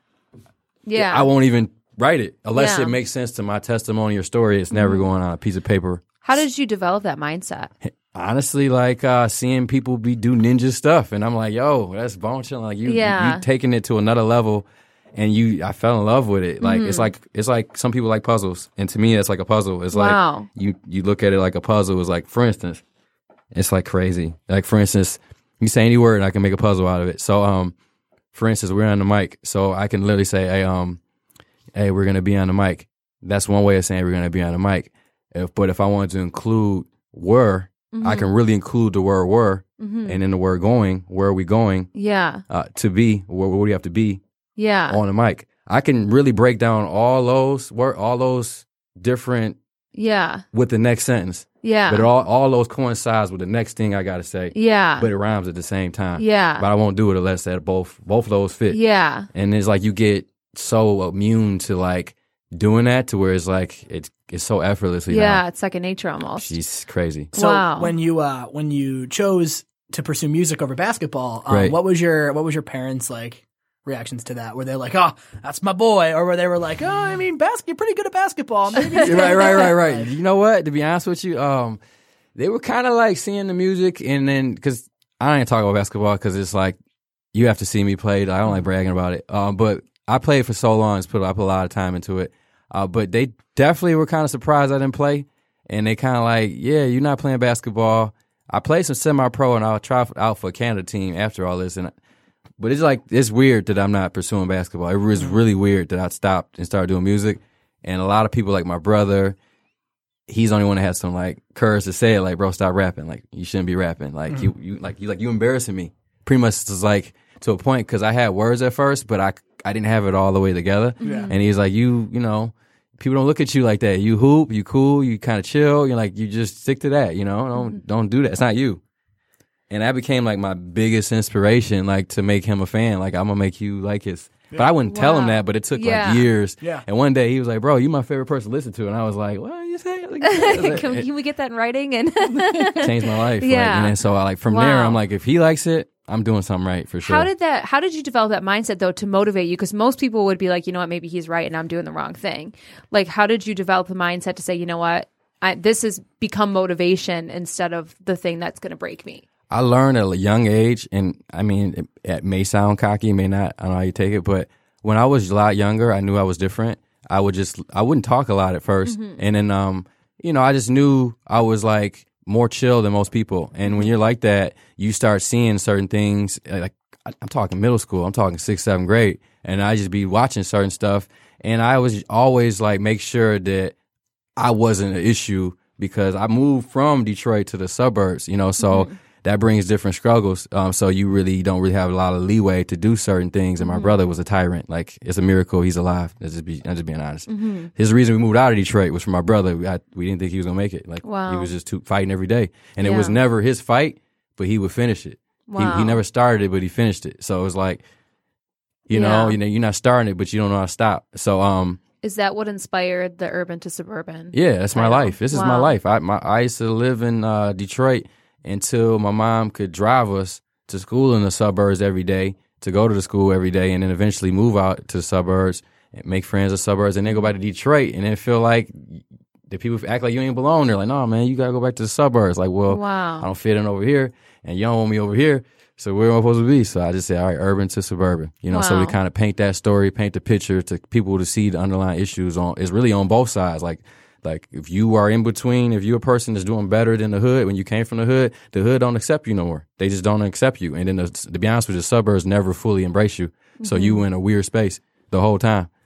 Yeah. I won't even write it unless Yeah. it makes sense to my testimony or story. It's never going on a piece of paper. How did you develop that mindset? Honestly, like uh, seeing people be do ninja stuff, and I'm like, yo, that's bone chilling. Like you, Yeah. you taking it to another level, and you, I fell in love with it. Like it's like it's like some people like puzzles, and to me, it's like a puzzle. It's Wow. like you you look at it like a puzzle. It's like, for instance, it's like crazy. Like for instance, you say any word, and I can make a puzzle out of it. So, um, for instance, we're on the mic, so I can literally say, hey, um, hey, we're gonna be on the mic. That's one way of saying we're gonna be on the mic. If, but if I wanted to include were, I can really include the word were, and then the word going. Where are we going? Yeah. Uh, to be. Where, where do you have to be Yeah. on the mic? I can really break down all those word, all those different Yeah. with the next sentence. Yeah. But it all all those coincides with the next thing I got to say. Yeah. But it rhymes at the same time. Yeah. But I won't do it unless that both both of those fit. Yeah. And it's like you get so immune to like doing that to where it's like it's it's so effortlessly. Yeah. now. It's second nature almost. She's crazy. So Wow. when you uh, when you chose to pursue music over basketball, um, Right. what was your what was your parents like reactions to that? Were they like, "Oh, that's my boy," or were they were like, "Oh, I mean, bas- you're pretty good at basketball." Maybe right, right, right, right. You know what? To be honest with you, um, they were kind of like seeing the music, and then because I ain't talk about basketball because it's like you have to see me play. I don't like bragging about it. Um, but I played for so long, it's put I put a lot of time into it. Uh, but they definitely were kind of surprised I didn't play, and they kind of like, yeah, you're not playing basketball. I played some semi-pro, and I'll try out for a Canada team after all this, and. But it's like, it's weird that I'm not pursuing basketball. It was really weird that I stopped and started doing music. And a lot of people, like my brother, he's the only one that has some like courage to say it, like, bro, stop rapping. Like, you shouldn't be rapping. Like, mm-hmm. you, you, like, you, like, you embarrassing me. Pretty much it's like to a point, because I had words at first, but I, I didn't have it all the way together. Yeah. And he's like, you, you know, people don't look at you like that. You hoop, you cool, you kind of chill. You're like, you just stick to that, you know? Don't, mm-hmm. don't do that. It's not you. And that became like my biggest inspiration, like to make him a fan. Like, I'm gonna make you like his. Yeah. But I wouldn't wow. tell him that. But it took yeah. like years. Yeah. And one day he was like, "Bro, you my favorite person to listen to." And I was like, "What are you saying?" Like, can, can we get that in writing? And changed my life. Yeah. Like, and then so I like from wow. there, I'm like, if he likes it, I'm doing something right for sure. How did that? How did you develop that mindset though to motivate you? Because most people would be like, you know what, maybe he's right and I'm doing the wrong thing. Like, how did you develop the mindset to say, you know what, I, this has become motivation instead of the thing that's going to break me? I learned at a young age, and I mean, it, it may sound cocky, it may not. I don't know how you take it, but when I was a lot younger, I knew I was different. I would just, I wouldn't talk a lot at first, mm-hmm. and then, um, you know, I just knew I was like more chill than most people. And when you're like that, you start seeing certain things. Like I'm talking middle school, I'm talking sixth, seventh grade, and I just be watching certain stuff, and I was always like make sure that I wasn't an issue because I moved from Detroit to the suburbs, you know, so. Mm-hmm. That brings different struggles. Um, so you really don't really have a lot of leeway to do certain things. And my mm-hmm. brother was a tyrant. Like, it's a miracle he's alive. Let's just be, I'm just being honest. Mm-hmm. His reason we moved out of Detroit was for my brother. We, I, we didn't think he was going to make it. Like, wow. he was just too, fighting every day. And yeah. it was never his fight, but he would finish it. Wow. He, he never started it, but he finished it. So it was like, you yeah. know, you know, you're not starting it, but you don't know how to stop. So, um, is that what inspired the urban to suburban? Yeah, that's my life. This wow. is my life. I, my, I used to live in uh, Detroit until my mom could drive us to school in the suburbs every day, to go to the school every day, and then eventually move out to the suburbs and make friends in the suburbs, and then go back to Detroit, and then feel like the people act like you ain't belong there. Like, no, man, you got to go back to the suburbs. Like, well, wow. I don't fit in over here, and you don't want me over here, so where am I supposed to be? So I just say, all right, urban to suburban. You know, wow. so we kind of paint that story, paint the picture to people to see the underlying issues on. It's really on both sides. Like, Like, if you are in between, if you're a person that's doing better than the hood, when you came from the hood, the hood don't accept you no more. They just don't accept you. And then, the, to be honest with you, the suburbs never fully embrace you. Mm-hmm. So you in a weird space the whole time.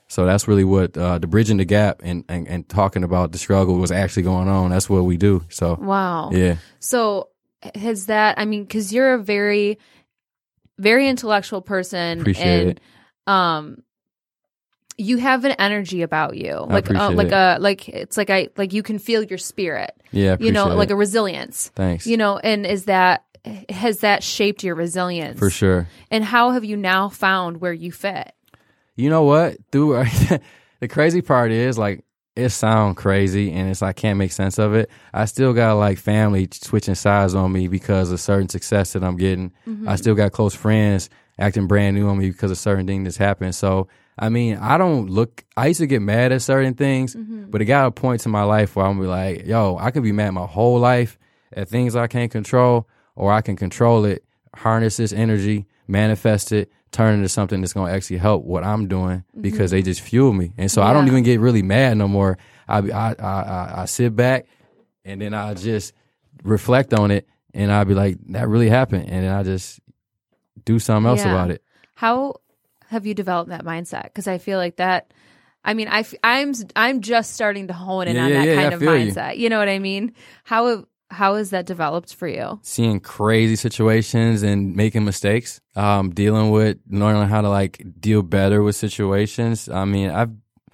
So that's really what uh, the bridging the gap and, and and talking about the struggle was actually going on. That's what we do. So Wow. yeah. So has that, I mean, because you're a very, very intellectual person. Appreciate and, it. Um, you have an energy about you, like uh, appreciate like it. a like it's like I like you can feel your spirit. Yeah, I you know, appreciate like it. a resilience. Thanks. You know, and is that has that shaped your resilience For sure. And how have you now found where you fit? You know what? Through the crazy part is like it sounds crazy and it's I can't make sense of it. I still got like family switching sides on me because of certain success that I'm getting. Mm-hmm. I still got close friends acting brand new on me because of certain things that's happened. So I mean, I don't look. I used to get mad at certain things, Mm-hmm. but it got a point in my life where I'm gonna be like, yo, I could be mad my whole life at things I can't control, or I can control it, harness this energy, manifest it, turn it into something that's gonna actually help what I'm doing because they just fuel me. And so I don't Yeah. even get really mad no more. I, be- I, I, I, I sit back and then I just reflect on it and I'll be like, that really happened. And then I just do something else Yeah. about it. How have you developed that mindset? Because I feel like that. I mean, I, I'm I'm just starting to hone in Yeah, on yeah, that yeah, kind I of feel you. mindset. You. know what I mean? How have, how has that developed for you? Seeing crazy situations and making mistakes, um, dealing with learning how to like deal better with situations. I mean, I've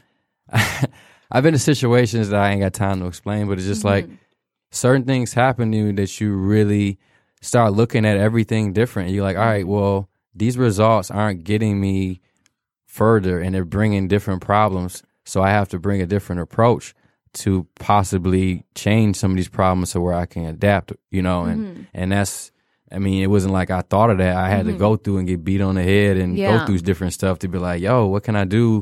I've been in situations that I ain't got time to explain, but it's just like certain things happen to you that you really start looking at everything different. You're like, all right, well, these results aren't getting me further and they're bringing different problems. So I have to bring a different approach to possibly change some of these problems to where I can adapt, you know, and, Mm-hmm. and that's, I mean, it wasn't like I thought of that. I had to go through and get beat on the head and Yeah. go through different stuff to be like, yo, what can I do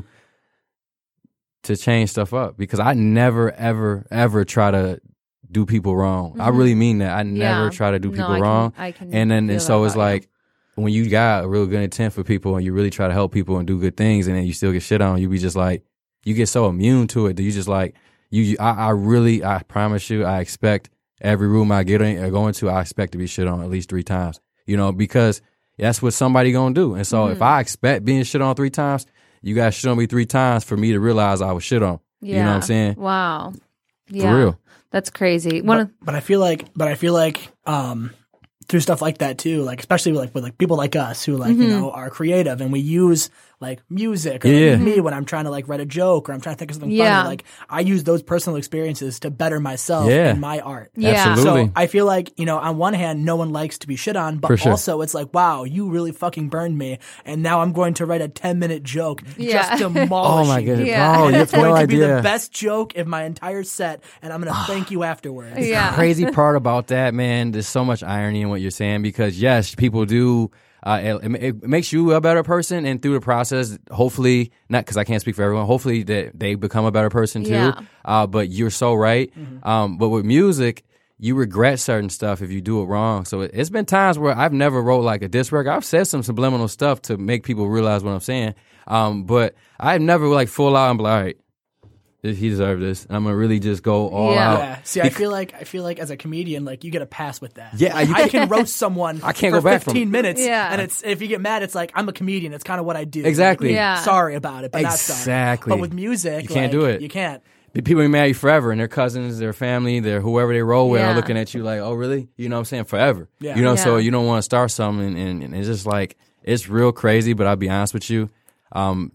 to change stuff up? Because I never, ever, ever try to do people wrong. I really mean that. I never Yeah. try to do No, people I can- wrong. I can and then feel and so that it's about you. like, when you got a real good intent for people and you really try to help people and do good things and then you still get shit on, you be just like, you get so immune to it that you just like, you, you I, I really, I promise you, I expect every room I get in or go into, I expect to be shit on at least three times, you know, because that's what somebody gonna do. And so Mm-hmm. if I expect being shit on three times, you got shit on me three times for me to realize I was shit on. Yeah. You know what I'm saying? Wow. Yeah. real. That's crazy. One of, But I feel like, but I feel like, um, through stuff like that too, like especially like with like people like us who like Mm-hmm. you know are creative and we use like music or Yeah. like me when I'm trying to like write a joke or I'm trying to think of something Yeah. funny. Like I use those personal experiences to better myself Yeah. in my art. Yeah. Absolutely. So I feel like, you know, on one hand, no one likes to be shit on, but For sure. also it's like, wow, you really fucking burned me. And now I'm going to write a ten minute joke Yeah. just demolishing Oh my goodness. Yeah. Bro, and you it's have no going to be idea. the best joke of my entire set, and I'm going to thank you afterwards. Yeah. Crazy part about that, man, there's so much irony in what you're saying because yes, people do. Uh, it, it makes you a better person, and through the process, hopefully, not because I can't speak for everyone. Hopefully, that they become a better person too. Yeah. Uh, but you're so right. Mm-hmm. Um, but with music, you regret certain stuff if you do it wrong. So it, it's been times where I've never wrote like a diss record. I've said some subliminal stuff to make people realize what I'm saying. Um, but I've never like full out and be like, all right, he deserved this, and I'm gonna really just go all Yeah. out. Yeah. See, I feel like I feel like as a comedian, like you get a pass with that. Yeah, Like, you I can roast someone. I can't for go back from fifteen it. minutes. Yeah. and it's if you get mad, it's like I'm a comedian. It's kind of what I do. Exactly. Like, Yeah. Sorry about it, but not Exactly. sorry. But with music, You can't like, do it. You can't. The people be mad at you forever, and their cousins, their family, their whoever they roll with Yeah. are looking at you like, oh, really? You know what I'm saying? Forever. Yeah. You know, so Yeah. you don't want to start something, and, and, and it's just like, it's real crazy, but I'll be honest with you. Um,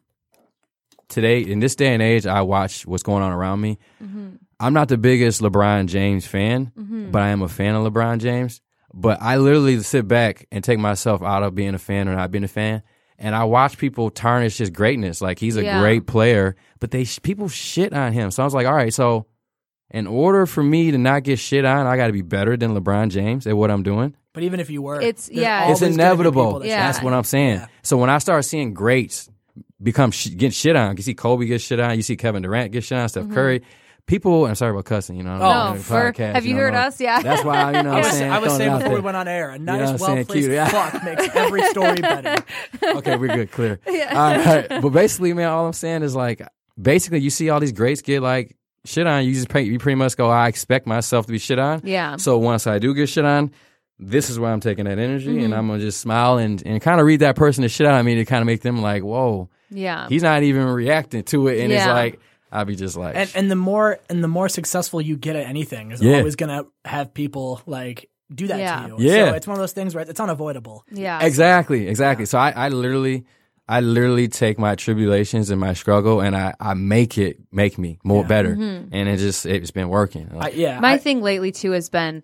today, in this day and age, I watch what's going on around me. Mm-hmm. I'm not the biggest LeBron James fan, but I am a fan of LeBron James. But I literally sit back and take myself out of being a fan or not being a fan. And I watch people tarnish his greatness. Like, he's a Yeah. great player, but they people shit on him. So I was like, all right, so in order for me to not get shit on, I got to be better than LeBron James at what I'm doing. But even if you were, It's- there's yeah. always It's gonna be inevitable. people that Yeah. That's what I'm saying. Yeah. So when I start seeing greats become sh- get shit on, you see Kobe get shit on, you see Kevin Durant get shit on, Steph Curry. People, I'm sorry about cussing, you know. I'm Oh, on No, the for, podcast, have you know, heard no. us? Yeah. That's why, you know what I I'm was, saying. I was throwing saying it out before we there. went on air, a know what nice, I'm saying? well-placed Cute, yeah. fuck makes every story better. Okay, we're good, clear. All right. But basically, man, all I'm saying is like, basically, you see all these greats get like shit on. You just pay, you pretty much go, I expect myself to be shit on. Yeah. So once I do get shit on, this is where I'm taking that energy, Mm-hmm. and I'm gonna just smile and, and kind of read that person to shit on me to kind of make them like, whoa. Yeah. he's not even reacting to it, and it's Yeah. like I'll be just like, And and the more and the more successful you get at anything is Yeah. always gonna have people like do that Yeah. to you. Yeah. So it's one of those things where it's unavoidable. Yeah. exactly, exactly. So I, I literally, I literally take my tribulations and my struggle, and I, I make it make me more Yeah. better, Mm-hmm. and it just it's been working. I, yeah. My I- thing lately too has been,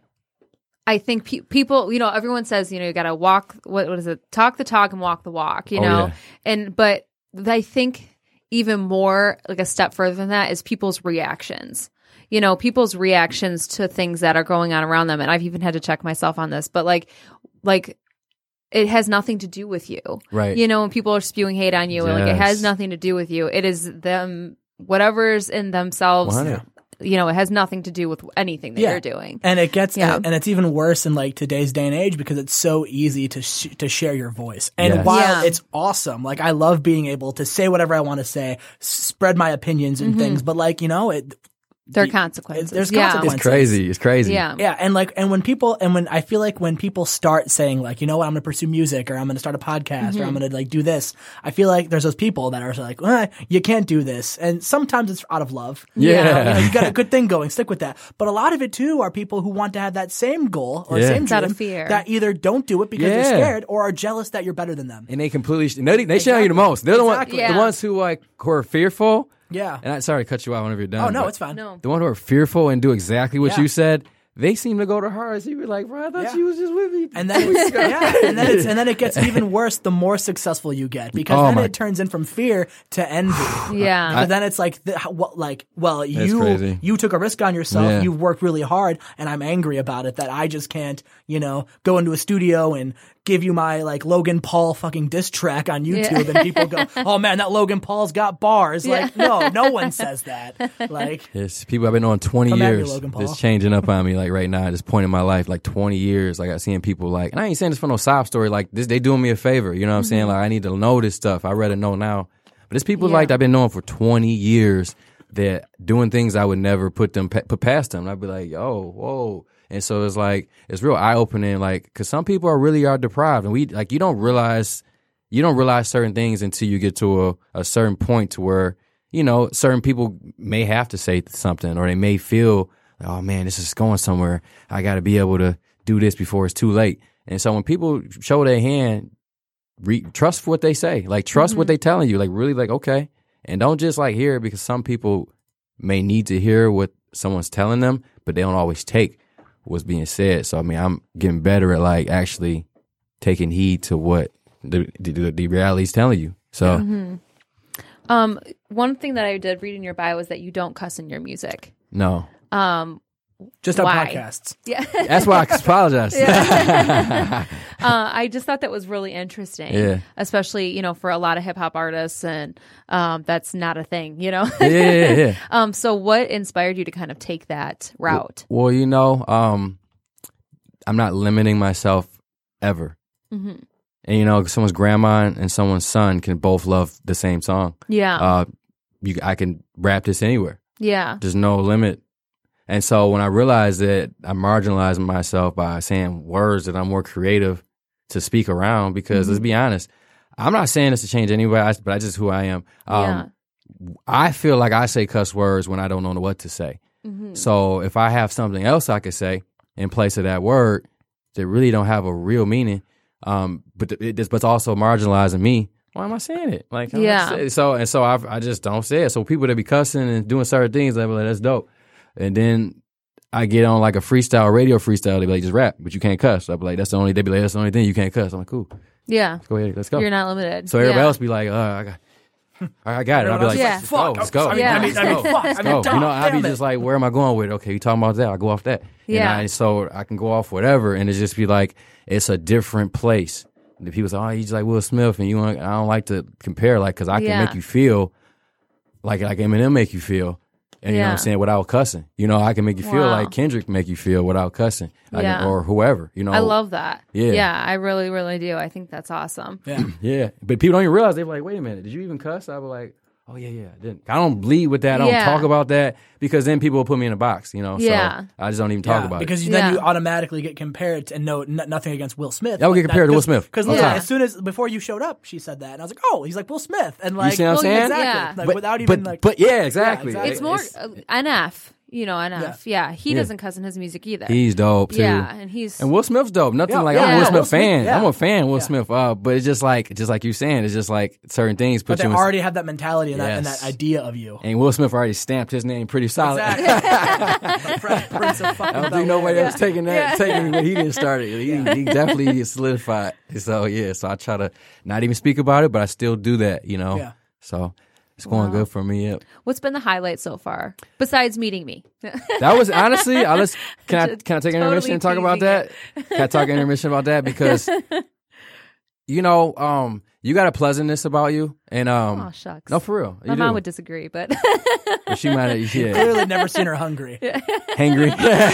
I think pe- people, you know, everyone says, you know, you got to walk. What, what is it? Talk the talk and walk the walk. You Oh, know, yeah. and but I think even more like a step further than that is people's reactions. You know, people's reactions to things that are going on around them, and I've even had to check myself on this. But like, like. It has nothing to do with you. Right. You know, when people are spewing hate on you, and like it Yes. has nothing to do with you. It is them, whatever's in themselves. one hundred You know, it has nothing to do with anything that Yeah. you're doing. And it gets, Yeah. and, and it's even worse in like today's day and age because it's so easy to sh- to share your voice. And Yes. while Yeah. it's awesome, like I love being able to say whatever I want to say, s- spread my opinions and things, but like you know, it There are the- consequences. there's Yeah. consequences. It's crazy. It's crazy. Yeah. Yeah, and like, and when people, and when I feel like when people start saying like, you know what, I'm going to pursue music, or I'm going to start a podcast, or I'm going to like do this, I feel like there's those people that are like, eh, you can't do this, and sometimes it's out of love. Yeah. You know, you got a good thing going, stick with that. But a lot of it too are people who want to have that same goal or Yeah. same It's out dream of fear. that either don't do it because Yeah. they're scared or are jealous that you're better than them. And they completely, they, they share you the most. They're the, one, Exactly. the Yeah. ones who like who are fearful. Yeah. And I sorry to cut you out whenever you're done. Oh no, but it's fine. No. The one who are fearful and do exactly what Yeah. you said, they seem to go to her. You be like, bro, I thought Yeah. you was just with me. And then, it's, yeah, and then it's, and then it gets even worse the more successful you get because Oh then my- it turns in from fear to envy. Yeah. Because then it's like, the, how- what, like, well, you crazy. you took a risk on yourself. Yeah. You worked really hard, and I'm angry about it that I just can't, you know, go into a studio and give you my like Logan Paul fucking diss track on YouTube, and people go, "Oh man, that Logan Paul's got bars." Like, no, no one says that. Like, Yes, people I've been on twenty Come at me, years. Logan Paul. It's changing up on me like right now at this point in my life, like twenty years. Like I seeing people like, and I ain't saying this for no sob story. Like this, they doing me a favor. You know what I'm saying? Like I need to know this stuff. I rather know now. But there's people Yeah. like I've been knowing for twenty years that doing things I would never put them put past them. And I'd be like, yo, whoa. And so it's like it's real eye opening. Like because some people are really are deprived, and we like you don't realize you don't realize certain things until you get to a, a certain point to where you know certain people may have to say something, or they may feel like, oh man, this is going somewhere. I got to be able to do this before it's too late. And so when people show their hand, re- trust what they say. Like trust what they telling you. Like really, like okay, and don't just like hear it because some people may need to hear what someone's telling them, but they don't always take what's being said. So I mean, I'm getting better at like actually taking heed to what the the, the reality's telling you. So Um, one thing that I did read in your bio was that you don't cuss in your music. no, Um, just on Why? podcasts. yeah. that's why I apologize. uh, I just thought that was really interesting. Yeah. Especially, you know, for a lot of hip hop artists, and um, that's not a thing, you know? yeah, yeah, yeah. um, so what inspired you to kind of take that route? Well, you know, um, I'm not limiting myself ever. Mm-hmm. And you know, someone's grandma and someone's son can both love the same song. Yeah. Uh, you, I can rap this anywhere. yeah. There's no limit. And so when I realized that I'm marginalizing myself by saying words that I'm more creative to speak around, because let's be honest, I'm not saying this to change anybody, but that's just who I am. Um, I feel like I say cuss words when I don't know what to say. Mm-hmm. So if I have something else I could say in place of that word that really don't have a real meaning, um, but it, but it's also marginalizing me, why am I saying it? Like, I'm not Yeah. saying it. So and so I, I just don't say it. So people that be cussing and doing certain things, they be like, that's dope. And then I get on like a freestyle, radio freestyle. They be like, just rap, but you can't cuss. I be like, that's the only. They be like, that's the only thing you can't cuss. I'm like, cool. Yeah. Let's go ahead. Let's go. You're not limited. So everybody yeah. else be like, oh, I got, I got it. I'll be like, Yeah. let's go, let's go. I mean, Yeah. I mean, I mean, Let's go. fuck. Let's I mean, go. You know, I'd be damn it. just like, where am I going with it? Okay, you talking about that? I go off that. Yeah. And I, so I can go off whatever, and it just be like, it's a different place. And the people say, oh, you just like Will Smith, and you want, I don't like to compare, like, because I can Yeah. make you feel like like Eminem make you feel. And you know what I'm Yeah. saying, without cussing. You know, I can make you feel Wow. like Kendrick make you feel without cussing. I Yeah. can, or whoever, you know. I love that. Yeah. Yeah, I really, really do. I think that's awesome. Yeah. Yeah. But people don't even realize, they're like, wait a minute, did you even cuss? I was like, oh yeah, yeah. I didn't. I don't lead with that. I don't Yeah. talk about that because then people will put me in a box, you know. Yeah. So I just don't even talk Yeah, about because it. you, then Yeah. you automatically get compared to, and no, n- nothing against Will Smith. I would get but compared that- to Will cause- Smith. Because all the literally, time. as soon as before you showed up, she said that, and I was like, oh, he's like Will Smith, and like, see what I'm well, saying? Exactly, Yeah. like, but, without even but, like, but yeah, exactly. exactly. It's more uh, N F, you know, N F. Yeah, he Yeah. doesn't cousin his music either. He's dope too. yeah, and he's And Will Smith's dope. Nothing Yeah, like yeah, I'm a Will yeah, Smith Will Smith, fan. yeah. I'm a fan of Will Yeah. Smith. Uh, but it's just like just like you saying, it's just like certain things put but they you in. already have that mentality and, that, and Yes. that idea of you. And Will Smith already stamped his name pretty solid. Exactly. Fresh Prince of fucking I don't Bel-Air. think nobody else taking that, taking what he didn't start it. He, he definitely solidified. So yeah, so I try to not even speak about it, but I still do that, you know. Yeah. So it's going good for me. Yep. what's been the highlight so far besides meeting me? That was honestly, I let's can I can I take an Totally intermission and talk about that? teasing Can I talk intermission about that because you know, um, you got a pleasantness about you, and um, Oh shucks. no, for real, you My do. mom would disagree, but But she might have, yeah, Clearly never seen her hungry. hangry.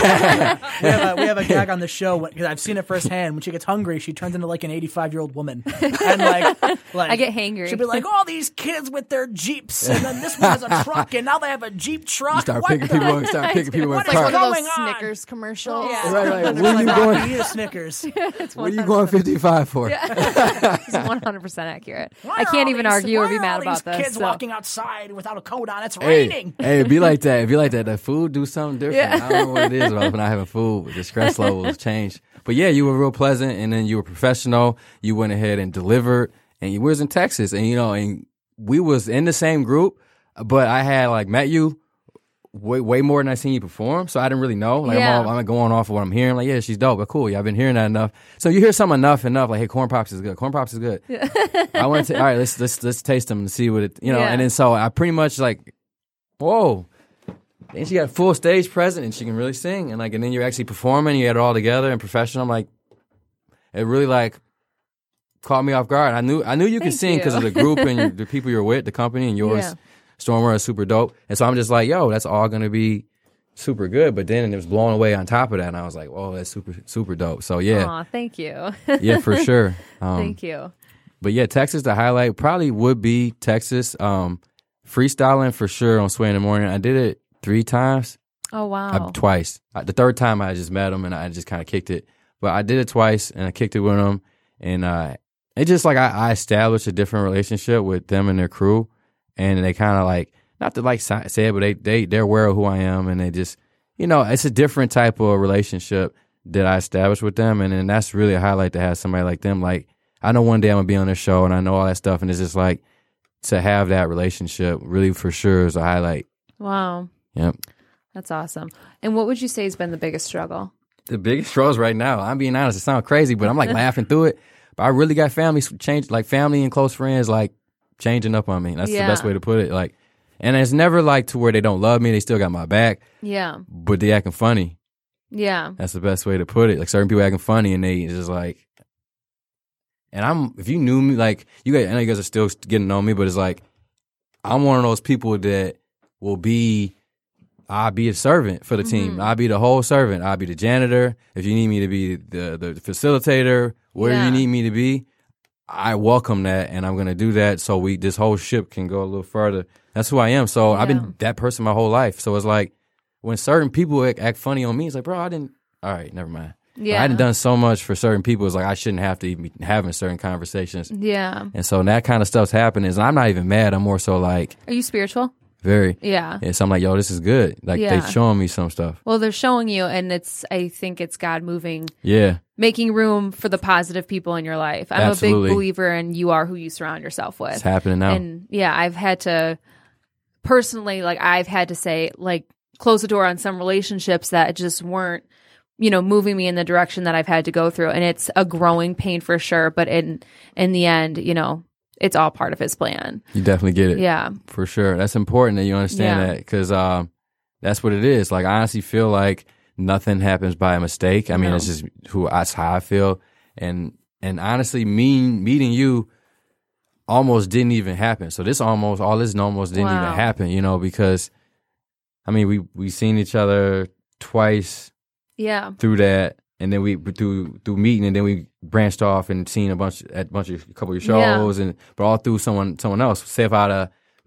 We have a, we have a gag on the show because I've seen it firsthand. When she gets hungry, she turns into like an eighty-five year old woman, and like, like I get hangry. She'll be like, "All these kids with their jeeps, and then this one has a truck, and now they have a jeep truck." Start What picking the- people, start picking people in What It's is like cars. one of going those on? Snickers commercials. Yeah. Right, right. They're Where like, you "Rocky, going? eat a Snickers. What are you going fifty-five for? it's one hundred percent accurate. Why I are can't all even these- argue or why be are mad all about these this. Kids so. walking outside without a coat on. It's Hey, raining. hey, it'd be like that. It'd be like that. The food do something different. Yeah. I don't know what it is about not having food, but the stress levels change. But yeah, you were real pleasant, and then you were professional. You went ahead and delivered, and you was in Texas, and you know, and we was in the same group, but I had like met you way way more than I seen you perform, so I didn't really know. Like Yeah. I'm, all, I'm going off of what I'm hearing. Like, yeah, she's dope, but cool. Yeah, I've been hearing that enough. So you hear something enough, enough. Like, hey, corn pops is good. Corn pops is good. I want to. All right, let's let's let's taste them and see what it. You know, Yeah. and then so I pretty much like, whoa. And she got a full stage presence, and she can really sing, and like, and then you're actually performing. You had it all together and professional. I'm like, it really like caught me off guard. I knew I knew you could Thank sing because you. of the group and your, the people you're with, the company, and yours, Yeah. Stormer, is super dope. And so I'm just like, yo, that's all gonna be super good. But then it was blown away on top of that, and I was like, whoa, that's super super dope. So yeah, Aw, thank you. yeah, for sure. Um, thank you. But yeah, Texas, the highlight probably would be Texas. Um, freestyling for sure on Sway in the Morning. I did it three times. Oh wow. Uh, twice. Uh, the third time I just met him and I just kind of kicked it. But I did it twice and I kicked it with him. And uh, it just like I, I established a different relationship with them and their crew. And they kind of like, not to like say it, but they, they, they're aware of who I am. And they just, you know, it's a different type of relationship that I established with them. And then that's really a highlight to have somebody like them. Like, I know one day I'm going to be on their show and I know all that stuff. And it's just like, to have that relationship really for sure is a highlight. Wow. Yep. That's awesome. And what would you say has been the biggest struggle? The biggest struggles right now, I'm being honest, it sounds crazy, but I'm like laughing through it. But I really got family change, like family and close friends, like changing up on me. That's Yeah. the best way to put it. Like, and it's never like to where they don't love me. They still got my back, Yeah. but they acting funny. Yeah. That's the best way to put it. Like certain people acting funny and they just like, and I'm, if you knew me, like you guys, I know you guys are still getting to know me, but it's like, I'm one of those people that will be, I'll be a servant for the team. Mm-hmm. I'll be the whole servant. I'll be the janitor. If you need me to be the, the facilitator, where Yeah. you need me to be, I welcome that and I'm going to do that so we, this whole ship can go a little further. That's who I am. So I've Yeah. been that person my whole life. So it's like when certain people act, act funny on me, it's like, bro, I didn't, all right, never mind. Yeah. I hadn't done so much for certain people. It's like I shouldn't have to even be having certain conversations. Yeah. And so that kind of stuff's happening. And I'm not even mad. I'm more so like Are you spiritual? very. Yeah. And so I'm like, yo, this is good. Like Yeah. they showing me some stuff. Well, they're showing you, and it's, I think it's God moving, Yeah. making room for the positive people in your life. I'm Absolutely. a big believer in you are who you surround yourself with. It's happening now. And yeah, I've had to personally, like, I've had to say, like, close the door on some relationships that just weren't, you know, moving me in the direction that I've had to go through. And it's a growing pain for sure. But in, in the end, you know, it's all part of his plan. You definitely get it. Yeah. For sure. That's important that you understand Yeah. that because um, that's what it is. Like, I honestly feel like nothing happens by a mistake. I mean, No. it's just who that's how I feel. And and honestly, me meeting you almost didn't even happen. So this almost, all this almost didn't Wow. even happen, you know, because, I mean, we we seen each other twice Yeah. through that. And then we through through meeting, and then we branched off and seen a bunch at a bunch of a couple of your Yeah. shows, and but all through someone someone else. Say if I'd have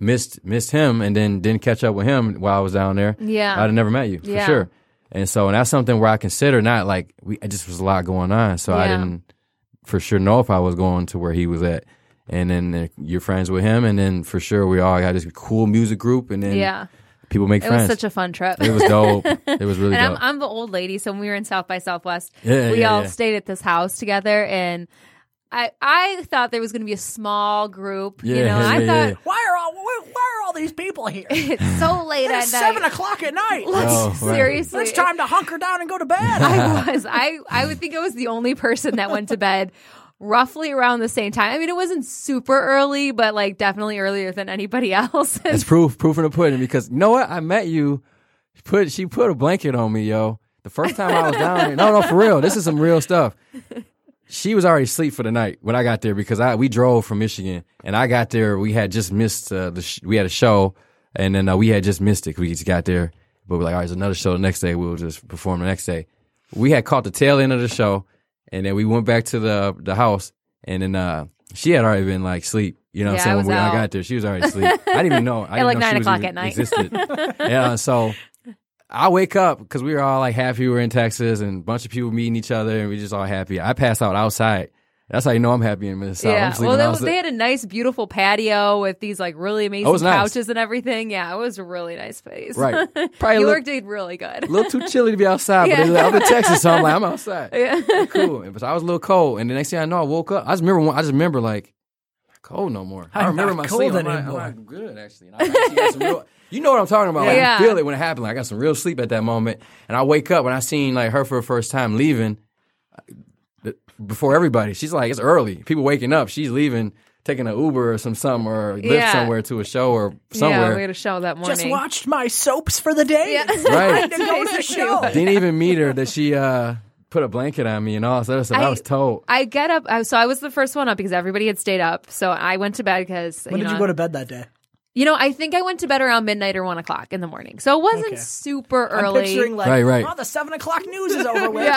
missed missed him and then didn't catch up with him while I was down there, Yeah. I'd have never met you for Yeah. sure. And so, and that's something where I consider not like we. It just was a lot going on, so I Yeah. didn't for sure know if I was going to where he was at. And then uh, you're friends with him, and then for sure we all got this cool music group, and then Yeah. people make It friends. was such a fun trip. it was dope. It was really and I'm, dope. I'm the old lady, so when we were in South by Southwest, Yeah, we yeah, all yeah. stayed at this house together, and I I thought there was going to be a small group. Yeah, you know, yeah, I yeah, thought yeah. Why are all why, why are all these people here? it's so late at It's night. seven o'clock at night. Let's Oh, right. seriously. It's time to hunker down and go to bed. I was. I I would think I was the only person that went to bed roughly around the same time. I mean, it wasn't super early, but like definitely earlier than anybody else. It's proof, proof in the pudding. Because you know what? I met you. She put she put a blanket on me, yo. The first time I was down there. No, no, for real. This is some real stuff. She was already asleep for the night when I got there because I we drove from Michigan and I got there. We had just missed uh, the sh- we had a show and then uh, we had just missed it. We just got there, but we're like, all right, there's another show the next day. We'll just perform the next day. We had caught the tail end of the show and then we went back to the the house and then uh, she had already been like sleep. You know what Yeah, I I'm was saying? When out. I got there, she was already asleep. I didn't even know. I didn't like know she nine was o'clock even at night. Existed. Yeah, so I wake up because we were all like happy we were in Texas and a bunch of people meeting each other and we just all happy. I pass out outside. That's how you know I'm happy in Minnesota. I'm Yeah, sleeping well, they, outside. they had a nice, beautiful patio with these like really amazing Oh, it was nice. couches and everything. Yeah, it was a really nice place. Right. Probably a New little, York did really good. a little too chilly to be outside, but Yeah. I'm in Texas, so I'm like, I'm outside. Yeah. Cool. But I was a little cold, and the next thing I know, I woke up. I just remember, one- I just remember like, I'm not cold no more. I I'm remember not my cold sleep. I'm, like, I'm anymore. like, good actually. And I actually got some real, you know what I'm talking about? Like, Yeah. I feel it when it happened. Like, I got some real sleep at that moment, and I wake up and I seen like her for the first time leaving. Before everybody, she's like, it's early. People waking up. She's leaving, taking an Uber or some something, or live Yeah. somewhere to a show or Yeah, somewhere. we had a show that morning. Just watched my soaps for the day. Yeah. It's Right. time to go to the Basically show. what- Didn't even meet her that she uh, put a blanket on me and all. So, so I, I- was told. I get up. I, so I was the first one up because everybody had stayed up. So I went to bed because When you did know, you go to bed that day? You know, I think I went to bed around midnight or one o'clock in the morning. So it wasn't Okay. super I'm early. picturing like, Right, right. oh, the seven o'clock news is over with.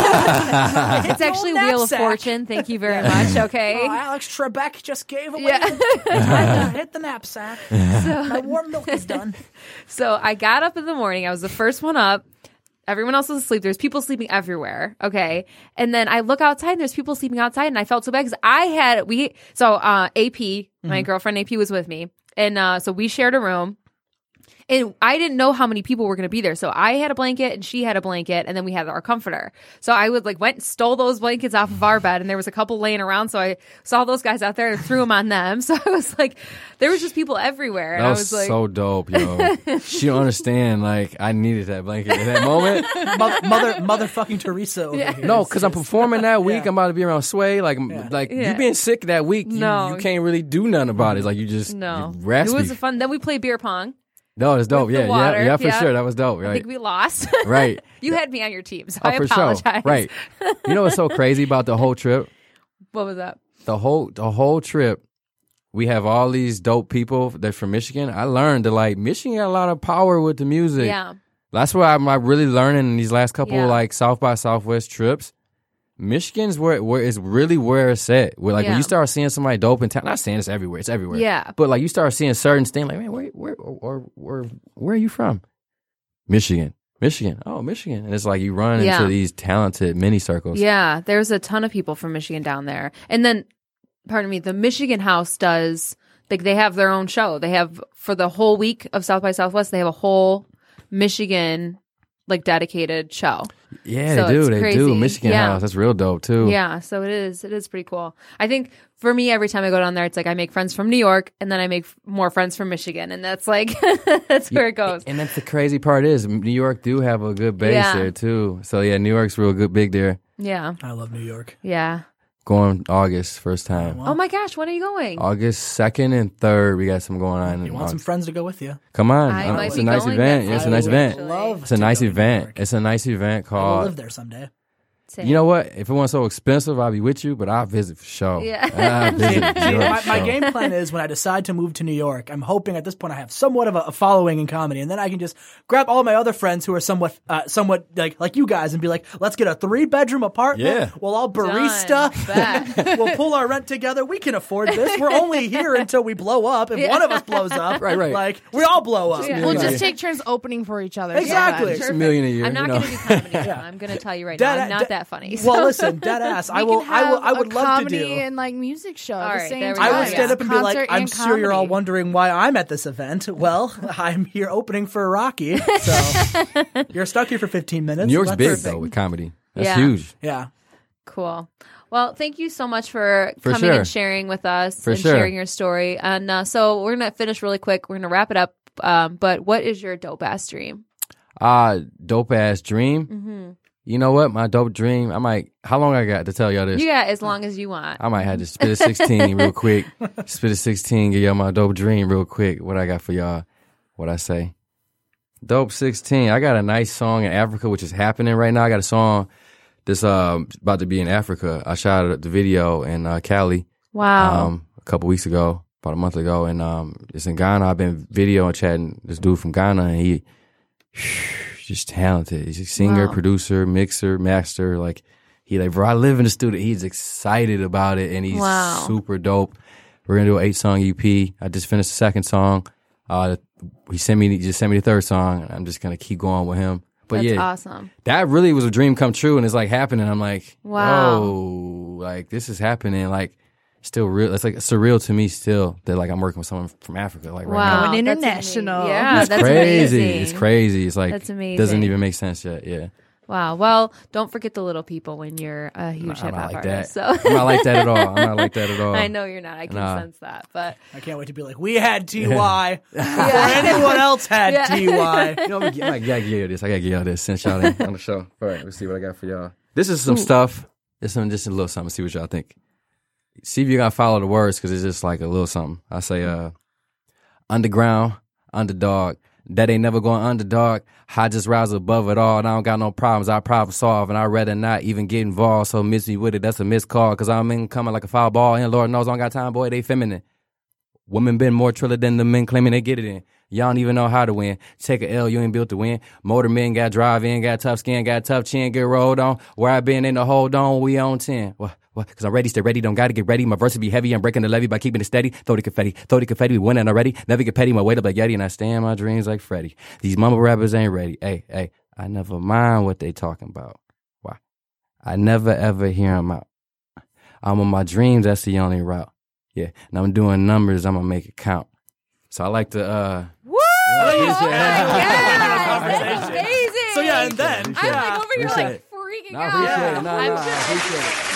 Yeah. Hit It's the actually old Wheel of knapsack. Fortune. Thank you very much. Okay. Oh, Alex Trebek just gave away. Yeah. Time to hit the knapsack. My warm milk is done. So I got up in the morning. I was the first one up. Everyone else was asleep. There's people sleeping everywhere. Okay. And then I look outside and there's people sleeping outside and I felt so bad because I had, we, so uh, A P, my girlfriend A P was with me. And uh, so we shared a room. And I didn't know how many people were going to be there. So I had a blanket and she had a blanket and then we had our comforter. So I would like went and stole those blankets off of our bed and there was a couple laying around. So I saw those guys out there and threw them on them. So I was like, there was just people everywhere. And That I was, was like, so dope, yo. She don't understand. Like, I needed that blanket in that moment. Mother, mother, motherfucking Teresa over here. No, because I'm performing that week. Yeah. I'm about to be around Sway. Like, like Yeah. you being sick that week, you, No. you can't really do nothing about it. Like, you just no, you raspy. it was fun. Then we played beer pong. No, it's dope. with the Yeah, water, yeah, yeah, for yeah. sure. That was dope. I Right, think we lost. right. You had me on your team, so Oh, I for apologize. sure. Right. You know what's so crazy about the whole trip? What was that? The whole the whole trip, we have all these dope people that's from Michigan. I learned that like Michigan got a lot of power with the music. Yeah. That's what I'm, I'm really learning in these last couple Yeah. like South by Southwest trips. Michigan's where where is really where it's at. Where like when Yeah. you start seeing somebody dope in town, not saying it's everywhere, it's everywhere. Yeah. But like you start seeing certain things, like man, where where or where where are you from? Michigan, Michigan. Oh, Michigan, and it's like you run Yeah. into these talented mini circles. Yeah, there's a ton of people from Michigan down there. And then, pardon me, the Michigan House does, like, they have their own show. They have, for the whole week of South by Southwest, they have a whole Michigan, like, dedicated show. Yeah, So they do. it's They crazy. do. Michigan Yeah. House. That's real dope too. Yeah, so it is. It is pretty cool. I think for me, every time I go down there, it's like I make friends from New York, and then I make f- more friends from Michigan, and that's like that's where it goes. And that's the crazy part is New York do have a good base Yeah. there too. So yeah, New York's real good, big there. Yeah, I love New York. yeah. Going August first time. Oh my gosh, when are you going? August second and third, we got some going on. in You want some August. friends to go with you? Come on, I Uh, might it's be a nice going event. that Yeah, it's a same nice week, event. actually. Love It's a to nice go to New event. York. It's a nice event I will called. live there someday. Same. You know what? If it wasn't so expensive, I'd be with you, but I'll visit for sure. Yeah. I'll visit New See, York my, for my sure. game plan is when I decide to move to New York, I'm hoping at this point I have somewhat of a, a following in comedy, and then I can just grab all my other friends who are somewhat, uh, somewhat like like you guys, and be like, let's get a three bedroom apartment. Yeah. We'll all barista. Done. Bet. We'll pull our rent together. We can afford this. We're only here until we blow up. If one of us blows up, Right, right. like we all blow up. Yeah. We'll Yeah. just take turns opening for each other. Exactly. Just a million a year. I'm not you know? going to do comedy. Anymore. I'm going to tell you right Dead- now, I'm not dead- that funny. so. Well, listen, dead ass. I We will. can I will. have I would a love to comedy do. and like music show at All the right, same there we time. I will go. stand up and be like, Concert I'm and sure you're all comedy. wondering why I'm at this event. Well, I'm here opening for Rocky. So you're stuck here for fifteen minutes. New York's That's big, perfect. though, with comedy. That's Yeah. huge. Yeah. Cool. Well, thank you so much for, For coming sure. and sharing with us For and sure. sharing your story. And uh, so we're going to finish really quick. We're going to wrap it up. Um, but what is your dope ass dream? Uh, dope ass dream. Mm-hmm. You know what? My dope dream. I might. How long I got to tell y'all this? You got as long as you want. I might have to spit a sixteen real quick. Spit a sixteen. Give y'all my dope dream real quick. What I got for y'all? What I say? Dope sixteen. I got a nice song in Africa, which is happening right now. I got a song that's uh, about to be in Africa. I shot the video in uh, Cali Wow. um, a couple weeks ago, about a month ago, and um, it's in Ghana. I've been video and chatting this dude from Ghana, and he just talented. He's a singer, Wow. producer, mixer, master. Like he like, bro, I live in the studio. He's excited about it, and he's Wow. super dope. We're gonna do an eight song E P. I just finished the second song. Uh, he sent me he just sent me the third song. And I'm just gonna keep going with him. But That's yeah, awesome. that really was a dream come true, and it's like happening. I'm like, Wow. oh, like this is happening. Like still real. It's like surreal to me still that like I'm working with someone from Africa. Like right Wow. now. Going That's international. amazing. Yeah, It's that's crazy. amazing. It's crazy. It's like That's amazing. doesn't even make sense yet. Yeah. Wow. Well, don't forget the little people when you're a huge I'm hip not hop like artist. that. So I'm not like that at all. I'm not like that at all. I know you're not. I can Nah. sense that. But I can't wait to be like, we had T Y before anyone else had Yeah. T Y. You know, I gotta give you this. I gotta give y'all this since y'all ain't on the show. All right, let's see what I got for y'all. This is some stuff. It's some just a little something. See what y'all think. See if you gotta follow the words because it's just like a little something. I say, uh, underground, underdog. That ain't never going underdog. I just rise above it all, and I don't got no problems. I problem solve, and I'd rather not even get involved. So miss me with it. That's a missed call because I'm in coming like a foul ball, and Lord knows I don't got time, boy. They feminine. Women been more triller than the men claiming they get it in. Y'all don't even know how to win. Take a L, you ain't built to win. Motor men got drive in, got tough skin, got tough chin, get rolled on. Where I been in the hold on, we on ten. What? What? Cause I'm ready, stay ready, don't gotta get ready. My verse will be heavy, I'm breaking the levee by keeping it steady. Throw the confetti, throw the confetti, we winning already. Never get petty, my weight up like Yeti, and I stay in my dreams like Freddy. These mumble rappers ain't ready. Hey, hey, I never mind what they talking about. Why? I never ever hear them out. I'm on my dreams, that's the only route. Yeah, and I'm doing numbers, I'm gonna make it count. So I like to, uh... woo! Yes, That's amazing. So yeah, and then I'm yeah. like over here Appreciate like it. freaking No, I out. appreciate it. No, I'm no, I just- appreciate it.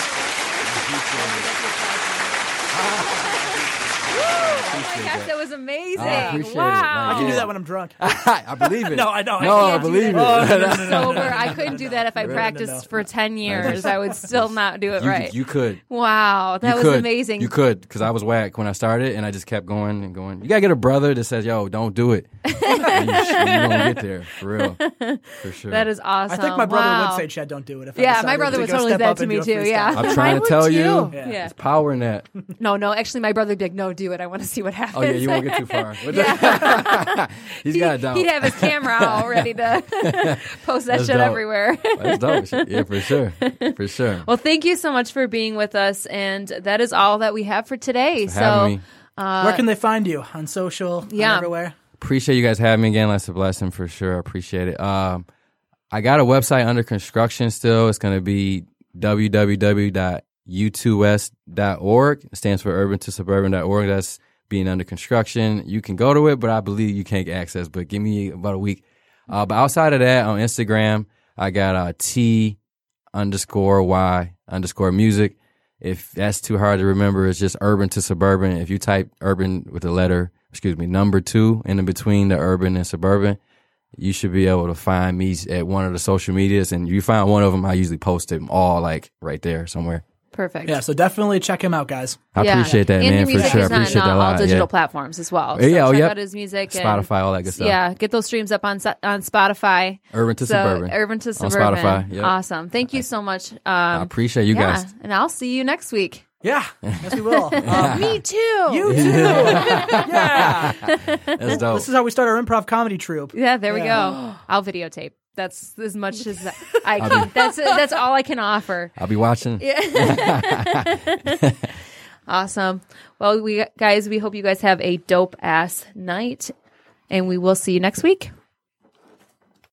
Oh my gosh, that was amazing. I appreciate it. wow. Like, I can do Yeah. that when I'm drunk. I believe it. No, I don't. I No, I can't do believe it. that. Oh, no, no, no, no, Sober. I couldn't do that if I No, no, practiced no. for ten years. I would still not do it You, right. you could. Wow, that you was could. amazing. You could, because I was whack when I started, and I just kept going and going. You gotta get a brother that says, "Yo, don't do it." and you, you gonna get there for real, for sure. That is awesome. I think my brother Wow. would say, "Chad, don't do it." If I Yeah, decided my brother to would go totally step do that up to and me do a too, freestyle. yeah. I'm trying Mine to would tell too. you, Yeah. Yeah. it's power in that. No, no. Actually, my brother would be like, "No, do it. I want to see what happens." Oh yeah, you won't get too far. He's He, got it down. he'd have his camera all ready to post that That's shit dope. everywhere. That's dope. Shit. Yeah, for sure, for sure. Well, thank you so much for being with us, and that is all that we have for today. For so, having me. Where can they find you? On social? on Yeah. everywhere? Appreciate you guys having me again. That's a blessing for sure. I appreciate it. Um, I got a website under construction still. It's going to be w w w dot u two s dot org. It stands for urban to suburban dot org. That's being under construction. You can go to it, but I believe you can't get access. But give me about a week. Uh, but outside of that, on Instagram, I got uh, T underscore Y underscore music. If that's too hard to remember, it's just urban to suburban. If you type urban with the letter, excuse me, number two in between the urban and suburban, you should be able to find me at one of the social medias. And you find one of them, I usually post them all like right there somewhere. Perfect. Yeah, so definitely check him out, guys. I Yeah. appreciate that, and man. your For music sure, I is on appreciate uh, that a all lot. digital Yeah. platforms as well. So Yeah, oh, check yep. out his music. And, Spotify, all that good stuff. Yeah, get those streams up on on Spotify. Urban to So, Suburban. Urban to On Suburban. Spotify, yep. Awesome. Thank you so much. Um, I appreciate you yeah, guys. and I'll see you next week. Yeah, yes we will. Um, Me too. you too. Yeah. That's dope. This is how we start our improv comedy troupe. Yeah, there we Yeah. go. I'll videotape. That's as much as I can. That's that's all I can offer. I'll be watching. Awesome. Well, we guys, we hope you guys have a dope ass night, and we will see you next week.